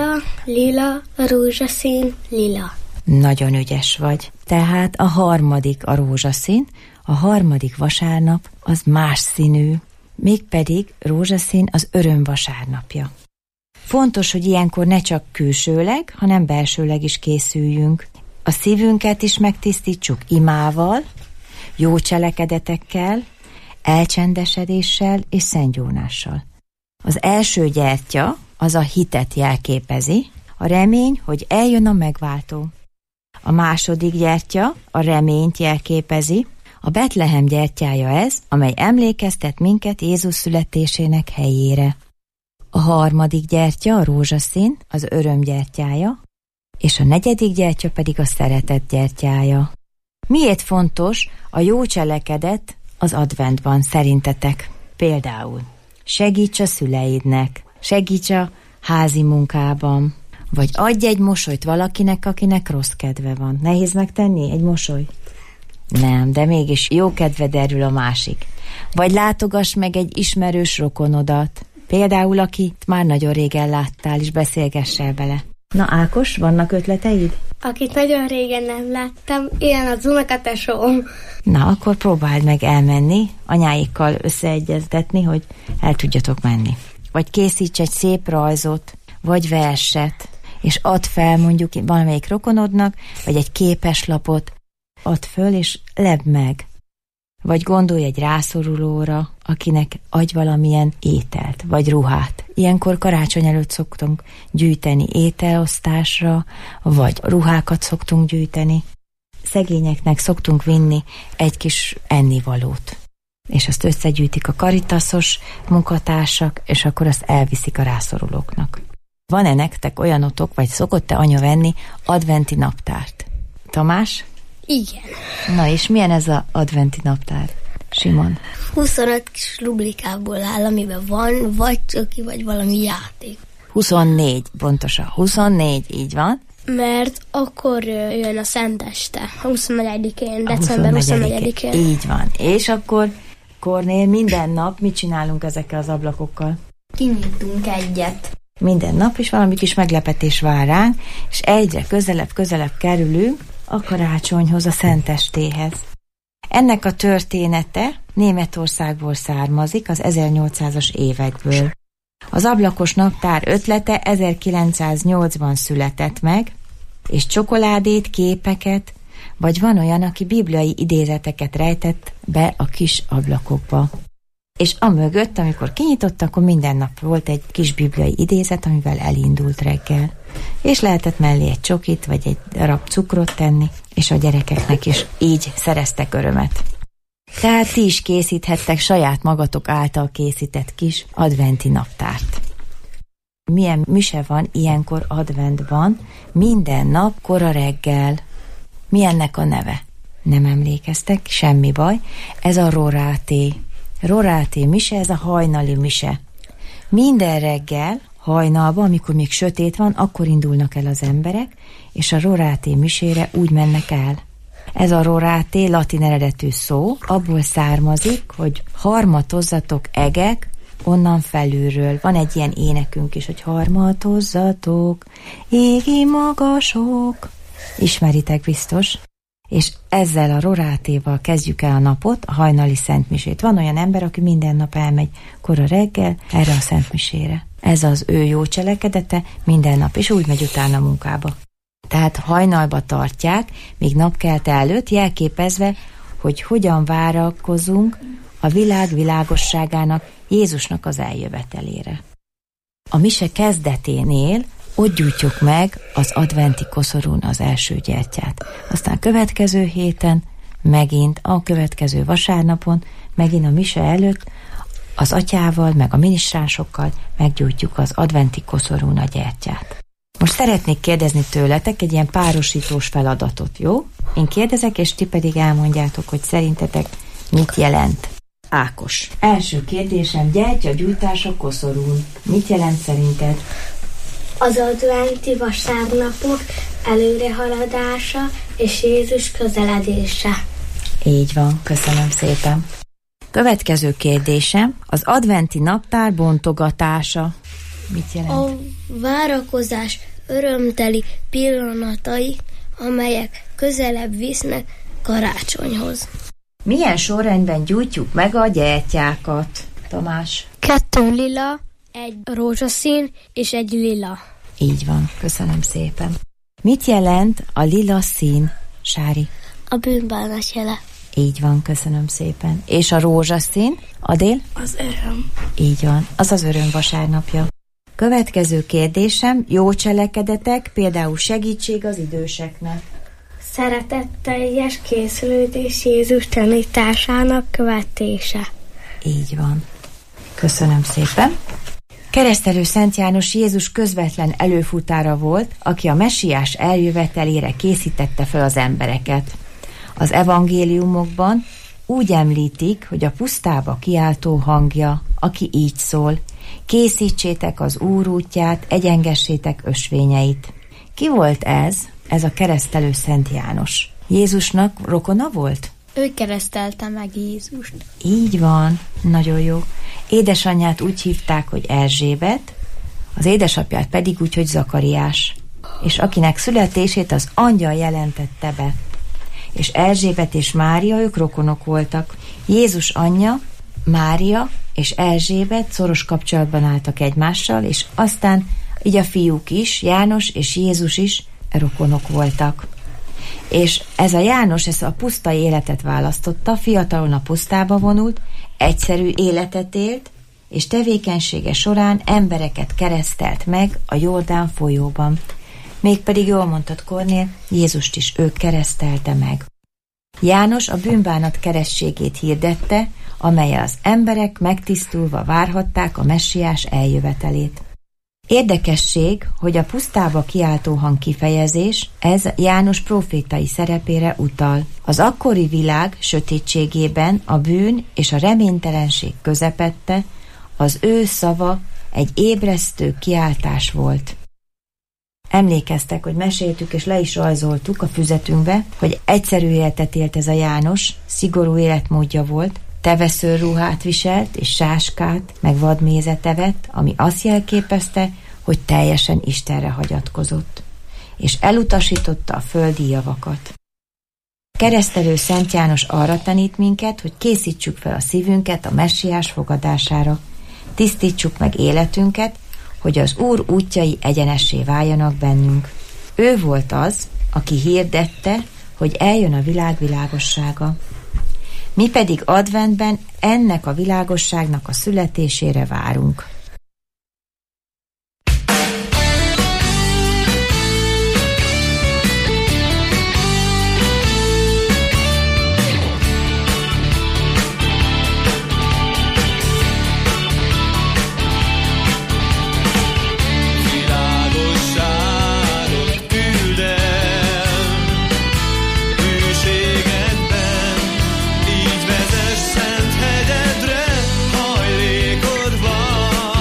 Lila, rózsaszín, lila. Nagyon ügyes vagy. Tehát a 3. a rózsaszín, a 3. vasárnap az más színű, mégpedig rózsaszín az öröm vasárnapja. Fontos, hogy ilyenkor ne csak külsőleg, hanem belsőleg is készüljünk. A szívünket is megtisztítsuk imával, jó cselekedetekkel, elcsendesedéssel és szentgyónással. Az első gyertya az a hitet jelképezi, a remény, hogy eljön a megváltó. A második gyertya a reményt jelképezi, a Betlehem gyertyája ez, amely emlékeztet minket Jézus születésének helyére. A 3. gyertya a rózsaszín, az öröm gyertyája, és a 4. gyertya pedig a szeretet gyertyája. Miért fontos a jó cselekedet az adventban szerintetek? Például segíts a szüleidnek, segíts a házi munkában, vagy adj egy mosolyt valakinek, akinek rossz kedve van. Nehéz megtenni egy mosoly? Nem, de mégis jó kedve derül a másik. Vagy látogass meg egy ismerős rokonodat, például akit már nagyon régen láttál, és beszélgessel bele. Na Ákos, vannak ötleteid? Akit nagyon régen nem láttam, ilyen az unokatesóm. Na, akkor próbáld meg elmenni, anyáikkal összeegyeztetni, hogy el tudjatok menni. Vagy készíts egy szép rajzot, vagy verset, és add fel mondjuk valamelyik rokonodnak, vagy egy képeslapot, add föl, és lebb meg. Vagy gondolj egy rászorulóra, akinek adj valamilyen ételt, vagy ruhát. Ilyenkor karácsony előtt szoktunk gyűjteni ételosztásra, vagy ruhákat szoktunk gyűjteni. Szegényeknek szoktunk vinni egy kis ennivalót. És azt összegyűjtik a karitaszos munkatársak, és akkor azt elviszik a rászorulóknak. Van-e nektek olyanotok, vagy szokott-e anya venni adventi naptárt? Tamás? Igen. Na és milyen ez az adventi naptár, Simon? 25 kis rublikából áll, amiben van vagy csoki, vagy valami játék. 24, pontosan. 24, így van. Mert akkor jön a Szenteste, 24-én, december 24-én. Így van. És akkor, Kornél, minden nap mit csinálunk ezekkel az ablakokkal? Kinyitunk egyet. Minden nap, és valami kis meglepetés vár ránk, és egyre közelebb kerülünk a karácsonyhoz, a Szentestéhez. Ennek a története Németországból származik, az 1800-as évekből. Az ablakos naptár ötlete 1908-ban született meg, és csokoládét, képeket, vagy van olyan, aki bibliai idézeteket rejtett be a kis ablakokba. És amögött, amikor kinyitott, akkor minden nap volt egy kis bibliai idézet, amivel elindult reggel. És lehetett mellé egy csokit, vagy egy darab cukrot tenni, és a gyerekeknek is így szereztek örömet. Tehát ti is készíthettek saját magatok által készített kis adventi naptárt. Milyen mise van ilyenkor adventban? Minden nap kora reggel. Mi ennek a neve? Nem emlékeztek? Semmi baj. Ez a roráté. Roráté mise, ez a hajnali mise. Minden reggel, hajnalban, amikor még sötét van, akkor indulnak el az emberek, és a roráté misére úgy mennek el. Ez a roráté latin eredetű szó, abból származik, hogy harmatozzatok egek onnan felülről. Van egy ilyen énekünk is, hogy harmatozzatok, égi magasok. Ismeritek biztos. És ezzel a rorátéval kezdjük el a napot, a hajnali szentmisét. Van olyan ember, aki minden nap elmegy kora reggel erre a szentmisére. Ez az ő jó cselekedete minden nap, és úgy megy utána a munkába. Tehát hajnalba tartják, még napkelte előtt, jelképezve, hogy hogyan várakozunk a világ világosságának, Jézusnak az eljövetelére. A mise kezdeténél ott gyújtjuk meg az adventi koszorún az első gyertyát. Aztán következő héten, megint a következő vasárnapon, megint a mise előtt az atyával, meg a minisztránsokkal meggyújtjuk az adventi koszorún a gyertyát. Most szeretnék kérdezni tőletek egy ilyen párosítós feladatot, jó? Én kérdezek, és ti pedig elmondjátok, hogy szerintetek mit jelent. Ákos. Első kérdésem, gyertyagyújtás a koszorún. Mit jelent szerinted? Az adventi vasárnapok előrehaladása és Jézus közeledése. Így van, köszönöm szépen. Következő kérdésem, az adventi naptár bontogatása. Mit jelent? A várakozás örömteli pillanatai, amelyek közelebb visznek karácsonyhoz. Milyen sorrendben gyújtjuk meg a gyertyákat, Tamás? 2 lila, egy rózsaszín és egy lila. Így van, köszönöm szépen. Mit jelent a lila szín, Sári? A bűnbánat jele. Így van, köszönöm szépen. És a rózsaszín, Adél? Az öröm. Így van, az az öröm vasárnapja. Következő kérdésem, jó cselekedetek, például segítség az időseknek. Szeretetteljes készülődés Jézus tanításának követése. Így van. Köszönöm szépen. Keresztelő Szent János Jézus közvetlen előfutára volt, aki a messiás eljövetelére készítette fel az embereket. Az evangéliumokban úgy említik, hogy a pusztába kiáltó hangja, aki így szól: készítsétek az Úr útját, egyengessétek ösvényeit. Ki volt ez? Ez a keresztelő Szent János. Jézusnak rokona volt? Ő keresztelte meg Jézust. Így van, nagyon jó. Édesanyját úgy hívták, hogy Erzsébet, az édesapját pedig úgy, hogy Zakariás. És akinek születését az angyal jelentette be. És Erzsébet és Mária, ők rokonok voltak. Jézus anyja, Mária és Erzsébet szoros kapcsolatban álltak egymással, és aztán így a fiúk is, János és Jézus is rokonok voltak. És ez a János, ez a pusztai életet választotta, fiatalon a pusztába vonult, egyszerű életet élt, és tevékenysége során embereket keresztelt meg a Jordán folyóban. Mégpedig jól mondtad, Kornél, Jézust is ő keresztelte meg. János a bűnbánat keresztségét hirdette, amellyel az emberek megtisztulva várhatták a messiás eljövetelét. Érdekesség, hogy a pusztába kiáltó hang kifejezés, ez János prófétai szerepére utal. Az akkori világ sötétségében a bűn és a reménytelenség közepette, az ő szava egy ébresztő kiáltás volt. Emlékeztek, hogy meséltük és le is rajzoltuk a füzetünkbe, hogy egyszerű életet élt ez a János, szigorú életmódja volt, teveszőruhát viselt és sáskát, meg vadmézet evett, ami azt jelképezte, hogy teljesen Istenre hagyatkozott, és elutasította a földi javakat. Keresztelő Szent János arra tanít minket, hogy készítsük fel a szívünket a messiás fogadására, tisztítsuk meg életünket, hogy az Úr útjai egyenessé váljanak bennünk. Ő volt az, aki hirdette, hogy eljön a világ világossága. Mi pedig adventben ennek a világosságnak a születésére várunk. Így vezess szent hegyedre, hajlékod van.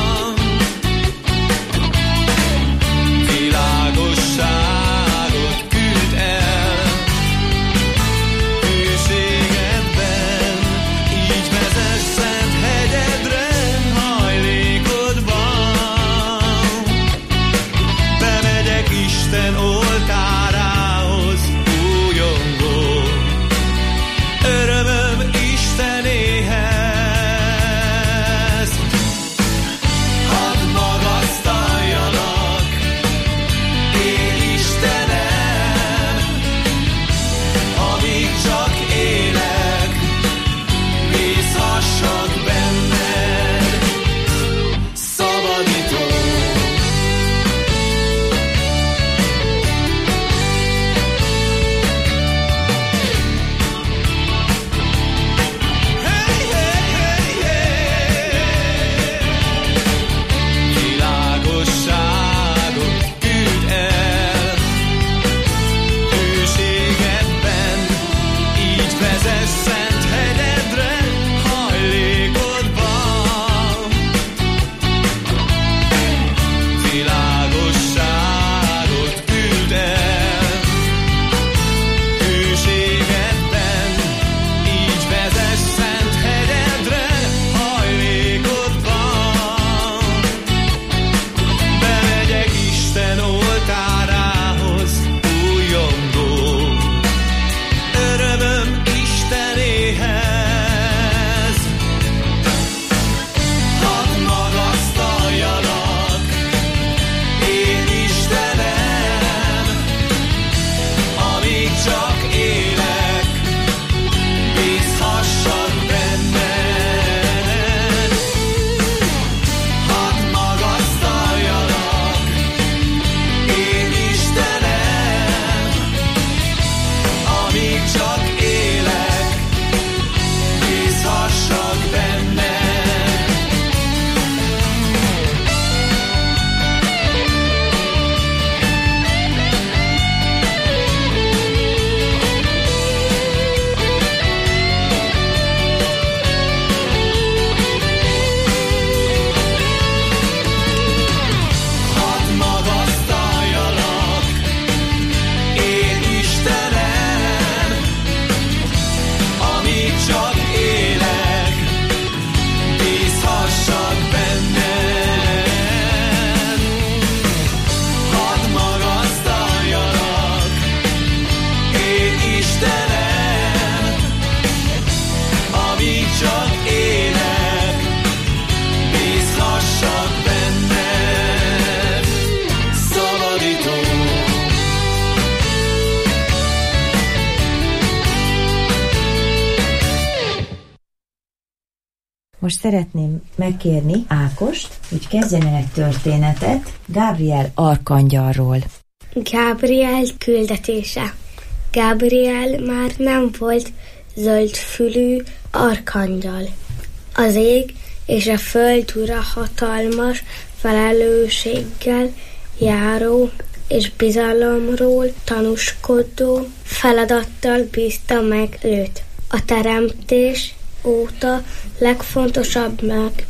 most szeretném megkérni Ákost, hogy kezdjen egy történetet Gabriel arkangyalról. Gabriel küldetése. Gabriel már nem volt zöldfülű arkangyal. Az ég és a föld ura hatalmas felelősséggel járó és bizalomról tanúskodó feladattal bízta meg őt. A teremtés óta legfontosabb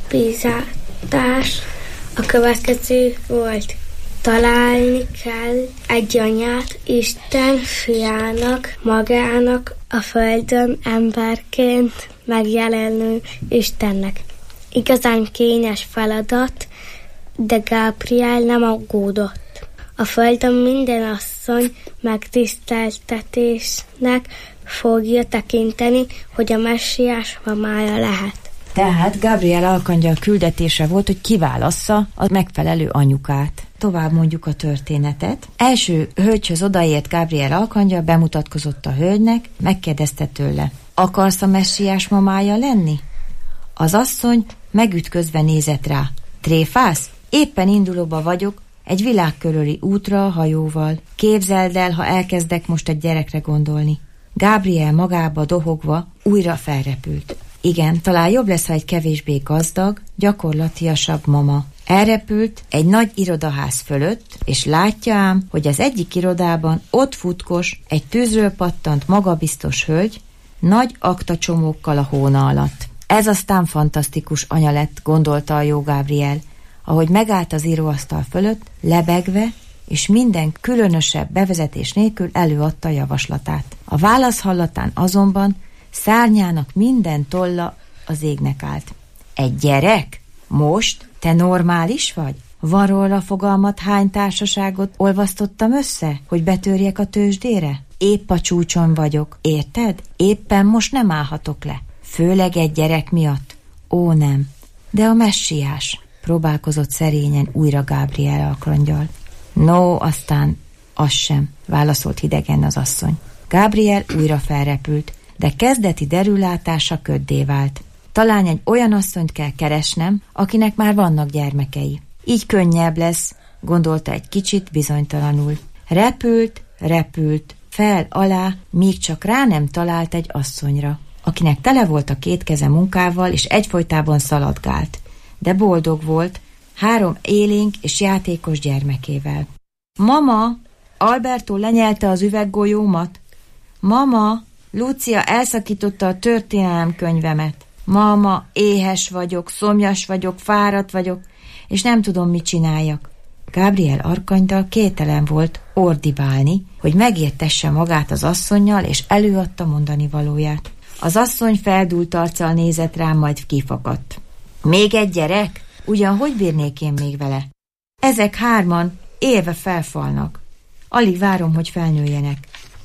megbízatás a következő volt. Találni kell egy anyát Isten fiának, magának a földön emberként megjelenő Istennek. Igazán kényes feladat, de Gabriel nem aggódott. A földön minden asszony megtiszteltetésnek fogja tekinteni, hogy a messiás mamája lehet. Tehát Gabriel arkangyal küldetése volt, hogy kiválassza a megfelelő anyukát. Tovább mondjuk a történetet. Első hölgyhöz odaért Gabriel arkangyal, bemutatkozott a hölgynek, megkérdezte tőle: akarsz a messiás mamája lenni? Az asszony megütközve nézett rá. Tréfálsz? Éppen indulóba vagyok egy világkörüli útra a hajóval. Képzeld el, ha elkezdek most egy gyerekre gondolni. Gabriel magába dohogva újra felrepült. Igen, talán jobb lesz, ha egy kevésbé gazdag, gyakorlatiasabb mama. Elrepült egy nagy irodaház fölött, és látja ám, hogy az egyik irodában ott futkos, egy tűzről pattant magabiztos hölgy, nagy aktacsomókkal a hóna alatt. Ez aztán fantasztikus anya lett, gondolta a jó Gabriel, ahogy megállt az íróasztal fölött, lebegve, és minden különösebb bevezetés nélkül előadta a javaslatát. A válasz hallatán azonban szárnyának minden tolla az égnek állt. Egy gyerek? Most? Te normális vagy? Van róla fogalmat, hány társaságot olvasztottam össze, hogy betörjek a tőzsdére? Épp a csúcson vagyok, érted? Éppen most nem állhatok le. Főleg egy gyerek miatt. Ó, nem. De a messiás, próbálkozott szerényen újra Gabriel arkangyal. No, aztán az sem, válaszolt hidegen az asszony. Gabriel újra felrepült, de kezdeti derülátása köddé vált. Talán egy olyan asszonyt kell keresnem, akinek már vannak gyermekei. Így könnyebb lesz, gondolta egy kicsit bizonytalanul. Repült, fel, alá, míg csak rá nem talált egy asszonyra, akinek tele volt a két keze munkával, és egyfolytában szaladgált. De boldog volt, 3 élénk és játékos gyermekével. Mama, Alberto lenyelte az üveggolyómat. Mama, Lucia elszakította a történelemkönyvemet. Mama, éhes vagyok, szomjas vagyok, fáradt vagyok, és nem tudom, mit csináljak. Gabriel arkangyal képtelen volt ordibálni, hogy megértesse magát az asszonnyal, és előadta mondani valóját. Az asszony feldúlt arccal nézett rám, majd kifakadt. Még egy gyerek? Ugyan hogy bírnék én még vele? Ezek 3 élve felfalnak. Alig várom, hogy felnőjenek.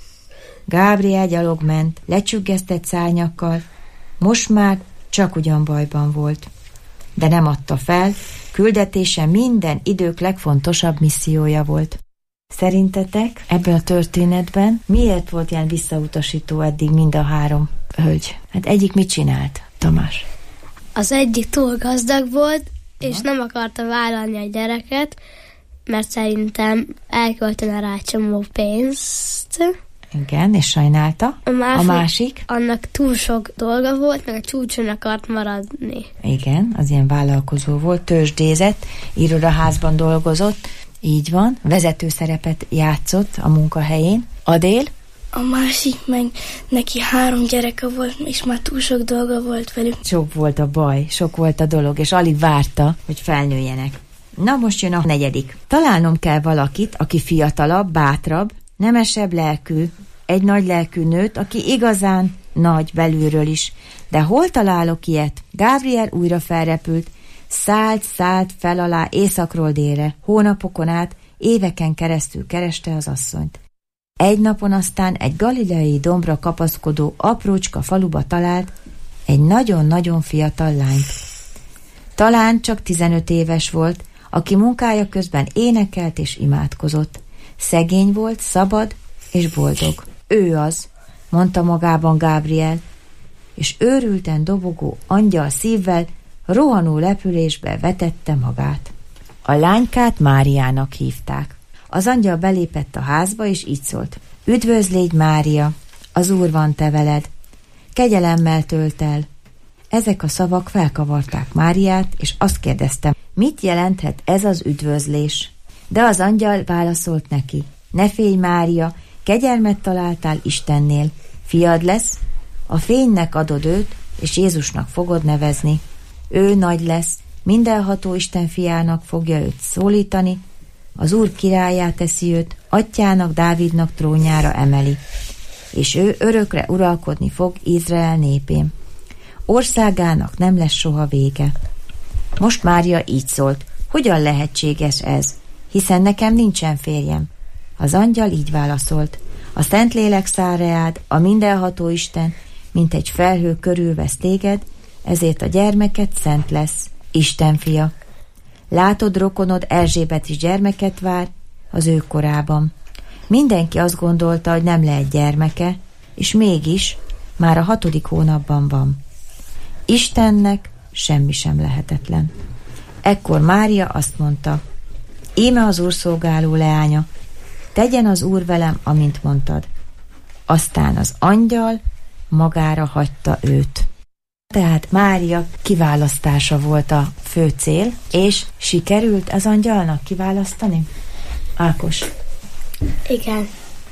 Gabriel gyalog ment, lecsüggesztett szárnyakkal. Most már csak ugyan bajban volt. De nem adta fel, küldetése minden idők legfontosabb missziója volt. Szerintetek ebben a történetben miért volt ilyen visszautasító eddig mind a 3 hölgy? Hát egyik mit csinált, Tamás? Az egyik túl gazdag volt, és nem akarta vállalni a gyereket, mert szerintem elköltene rá csomó pénzt. Igen, és sajnálta. A másik? Annak túl sok dolga volt, meg a csúcson akart maradni. Igen, az ilyen vállalkozó volt, tőzsdézett, irodaházban dolgozott, így van, vezető szerepet játszott a munkahelyén. Adél? A másik meg neki 3 gyereke volt, és már túl sok dolga volt velük. Sok volt a baj, sok volt a dolog, és alig várta, hogy felnőjenek. Na most jön a 4. Találnom kell valakit, aki fiatalabb, bátrabb, nemesebb lelkű, egy nagy lelkű nőt, aki igazán nagy belülről is. De hol találok ilyet? Gabriel újra felrepült, szállt fel alá északról délre, hónapokon át, éveken keresztül kereste az asszonyt. Egy napon aztán egy galileai dombra kapaszkodó aprócska faluba talált egy nagyon-nagyon fiatal lányt. Talán csak 15 éves volt, aki munkája közben énekelt és imádkozott. Szegény volt, szabad és boldog. Ő az, mondta magában Gabriel, és őrülten dobogó angyal szívvel rohanó repülésbe vetette magát. A lánykát Máriának hívták. Az angyal belépett a házba, és így szólt: Üdvözlégy, Mária, az Úr van te veled, kegyelemmel tölt el. Ezek a szavak felkavarták Máriát, és azt kérdezte, mit jelenthet ez az üdvözlés? De az angyal válaszolt neki: Ne félj, Mária, kegyelmet találtál Istennél, fiad lesz, a fénynek adod őt, és Jézusnak fogod nevezni. Ő nagy lesz, mindenható Isten fiának fogja őt szólítani, az Úr királlyá teszi őt, atyának, Dávidnak trónjára emeli, és ő örökre uralkodni fog Izrael népén. Országának nem lesz soha vége. Most Mária így szólt: Hogyan lehetséges ez? Hiszen nekem nincsen férjem. Az angyal így válaszolt: A Szentlélek száll reád, a mindenható Isten, mint egy felhő körülvesz téged, ezért a gyermeket szent lesz, Isten fia. Látod, rokonod Erzsébet is gyermeket vár az ő korában. Mindenki azt gondolta, hogy nem lehet gyermeke, és mégis már a 6. hónapban van. Istennek semmi sem lehetetlen. Ekkor Mária azt mondta: Íme az Úr szolgáló leánya, tegyen az Úr velem, amint mondtad. Aztán az angyal magára hagyta őt. Tehát Mária kiválasztása volt a fő cél, és sikerült az angyalnak kiválasztani? Ákos? Igen.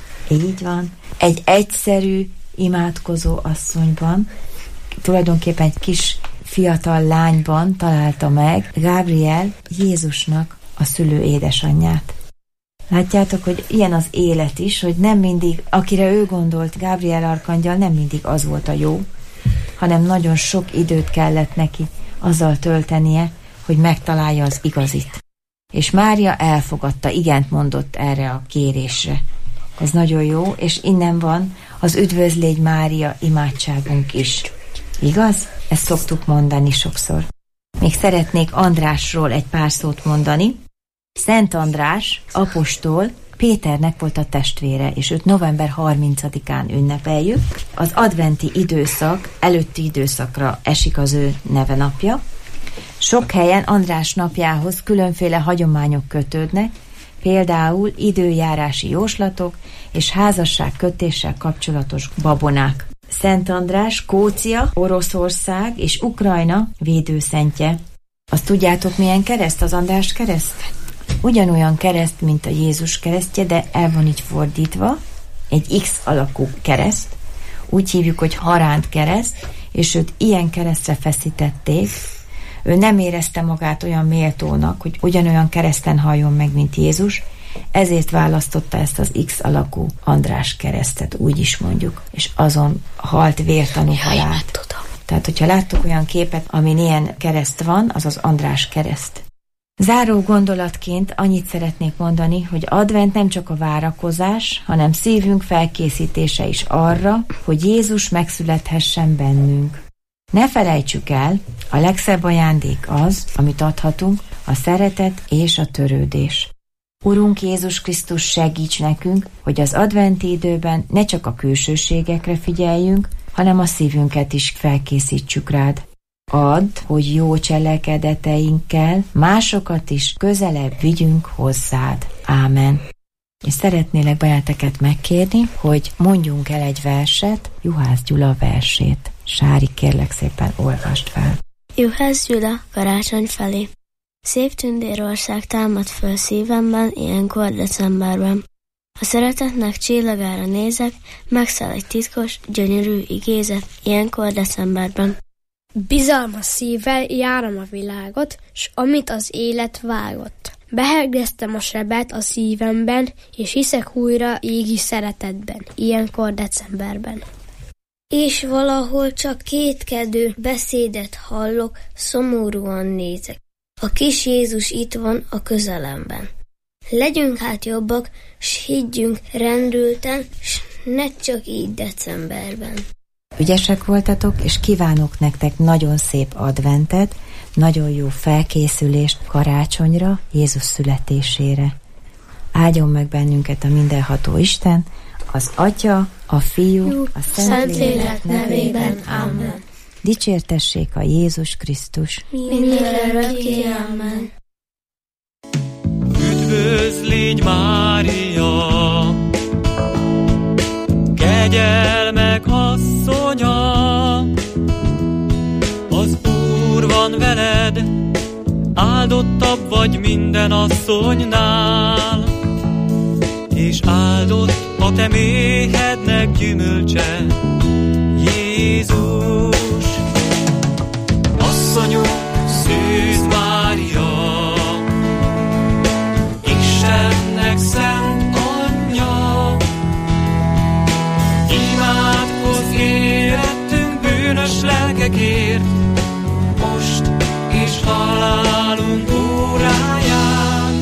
Így van. Egy egyszerű, imádkozó asszonyban, tulajdonképpen egy kis fiatal lányban találta meg Gabriel Jézusnak a szülő édesanyját. Látjátok, hogy ilyen az élet is, hogy nem mindig, akire ő gondolt, Gabriel arkangyal, nem mindig az volt a jó, hanem nagyon sok időt kellett neki azzal töltenie, hogy megtalálja az igazit. És Mária elfogadta, igent mondott erre a kérésre. Ez nagyon jó, és innen van az Üdvözlégy Mária imádságunk is. Igaz? Ezt szoktuk mondani sokszor. Még szeretnék Andrásról egy pár szót mondani. Szent András apostol Péternek volt a testvére, és őt november 30-án ünnepeljük. Az adventi időszak előtti időszakra esik az ő nevenapja. Sok helyen András napjához különféle hagyományok kötődnek, például időjárási jóslatok és házasságkötéssel kapcsolatos babonák. Szent András Skócia, Oroszország és Ukrajna védőszentje. Azt tudjátok, milyen kereszt az András kereszt? Ugyanolyan kereszt, mint a Jézus keresztje, de el van így fordítva, egy X alakú kereszt. Úgy hívjuk, hogy Haránt kereszt, és őt ilyen keresztre feszítették. Ő nem érezte magát olyan méltónak, hogy ugyanolyan kereszten halljon meg, mint Jézus, ezért választotta ezt az X alakú András keresztet, úgy is mondjuk, és azon halt vértanú halált. Tehát, hogyha láttok olyan képet, amin ilyen kereszt van, az az András kereszt. Záró gondolatként annyit szeretnék mondani, hogy advent nem csak a várakozás, hanem szívünk felkészítése is arra, hogy Jézus megszülethessen bennünk. Ne felejtsük el, a legszebb ajándék az, amit adhatunk, a szeretet és a törődés. Urunk Jézus Krisztus, segíts nekünk, hogy az adventi időben ne csak a külsőségekre figyeljünk, hanem a szívünket is felkészítsük rád. Add, hogy jó cselekedeteinkkel másokat is közelebb vigyünk hozzád. Ámen. És szeretnélek benneteket megkérni, hogy mondjunk el egy verset, Juhász Gyula versét. Sári, kérlek szépen olvasd fel. Juhász Gyula, karácsony felé. Szép tündérország támad föl szívemben, ilyenkor decemberben. A szeretetnek csillagára nézek, megszáll egy titkos, gyönyörű igézet, ilyenkor decemberben. Bizalmas szívvel járom a világot, s amit az élet vágott. Behegeztem a sebet a szívemben, és hiszek újra égi szeretetben, ilyenkor decemberben. És valahol csak kétkedő beszédet hallok, szomorúan nézek. A kis Jézus itt van a közelemben. Legyünk hát jobbak, s higgyünk rendülten, s ne csak így decemberben. Ügyesek voltatok, és kívánok nektek nagyon szép adventet, nagyon jó felkészülést karácsonyra, Jézus születésére. Áldjon meg bennünket a mindenható Isten, az Atya, a Fiú, a Szentlélek nevében. Amen. dicsértessék a Jézus Krisztus. Mindörökké, amen. Üdvözl légy, Mária, kegyelmek asszonya, az Úr van veled, áldottabb vagy minden asszonynál, és áldott a te méhednek gyümölcse, Jézus. Asszonyunk, Szűz Mária, Istennek szent anyja, imádkozz életünk bűnös lelkekért, most és halálunk óráján.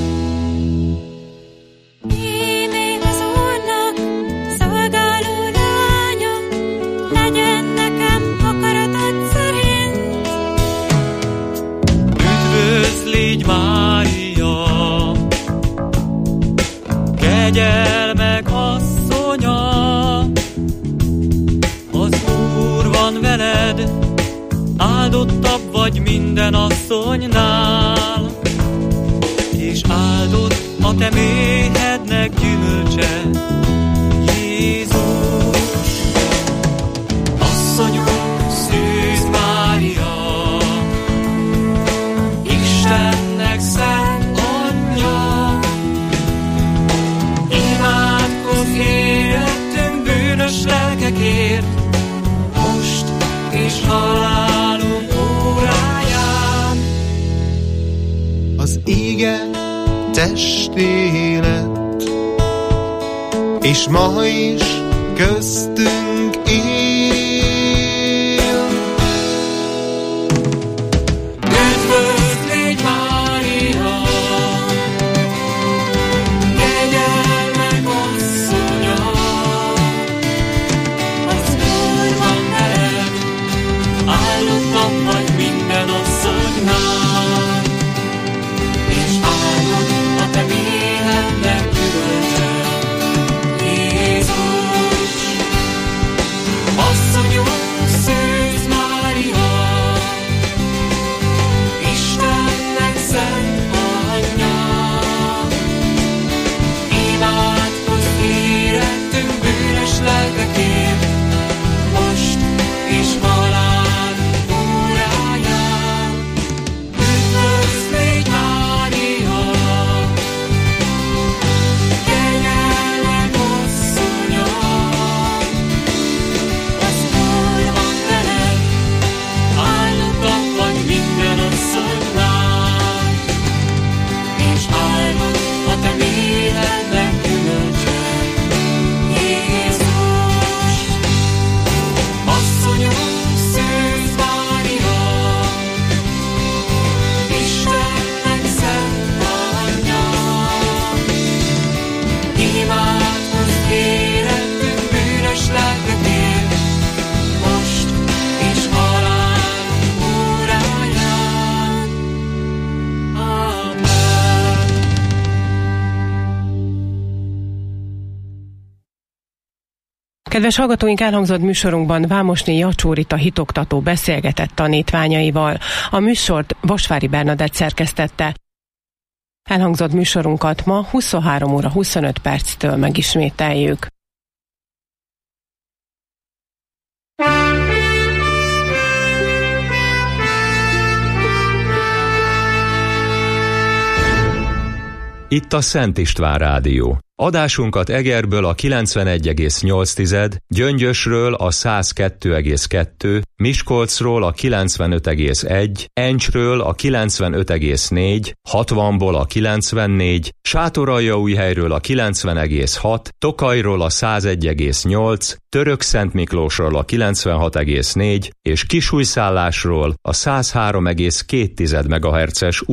Én az Úrnak szolgáló lánya, legyen nekem akaratod szerint. Üdvözl légy, Mária, kegyelmek asszonya, az Úr van veled, áldottabb vagy minden asszonynál, és áldott a te méhednek gyümölcse, Jézus. Asszonyunk, Szűz Mária, Istennek szent anyja, imádkozz életünk bűnös lelkekért, most és halálunk óráján. Az ége testé lett, és ma is köztünk él. Üdvözl légy, Mária, kegyelmek asszonya, az Úr van veled, áldottabb vagy minden asszonynál, és áldott a te méhednek gyümölcse, Jézus. Asszonyunk, Szűz Mária, Istennek szent anyja, imádkozz érettünk bűnös lelkekért, most és halálunk óráján. Üdvözl légy, Mária, kegyelmek asszonya, az Úr van veled, áldottabb vagy minden asszonynál, és áldott a te méhednek gyümölcse, Jézus. Asszonyunk, Szűz Mária, Istennek szent anyja, imádkozz érettünk bűnös lelkekért, most és halálunk óráján. Amen. Kedves hallgatóink, elhangzott műsorunkban Vámosné Jacsó Rita hitoktató beszélgetett tanítványaival. A műsort Vasvári Bernadett szerkesztette. Elhangzott műsorunkat ma 23 óra 25 perctől megismételjük. Itt a Szent István Rádió. Adásunkat Egerből a 91,8, Gyöngyösről a 102,2, Miskolcról a 95,1, Encsről a 95,4, 60-ból a 94, Sátoraljaújhelyről a 90,6, Tokajról a 101,8, Törökszentmiklósról a 96,4 és Kisújszállásról a 103,2 MHz-es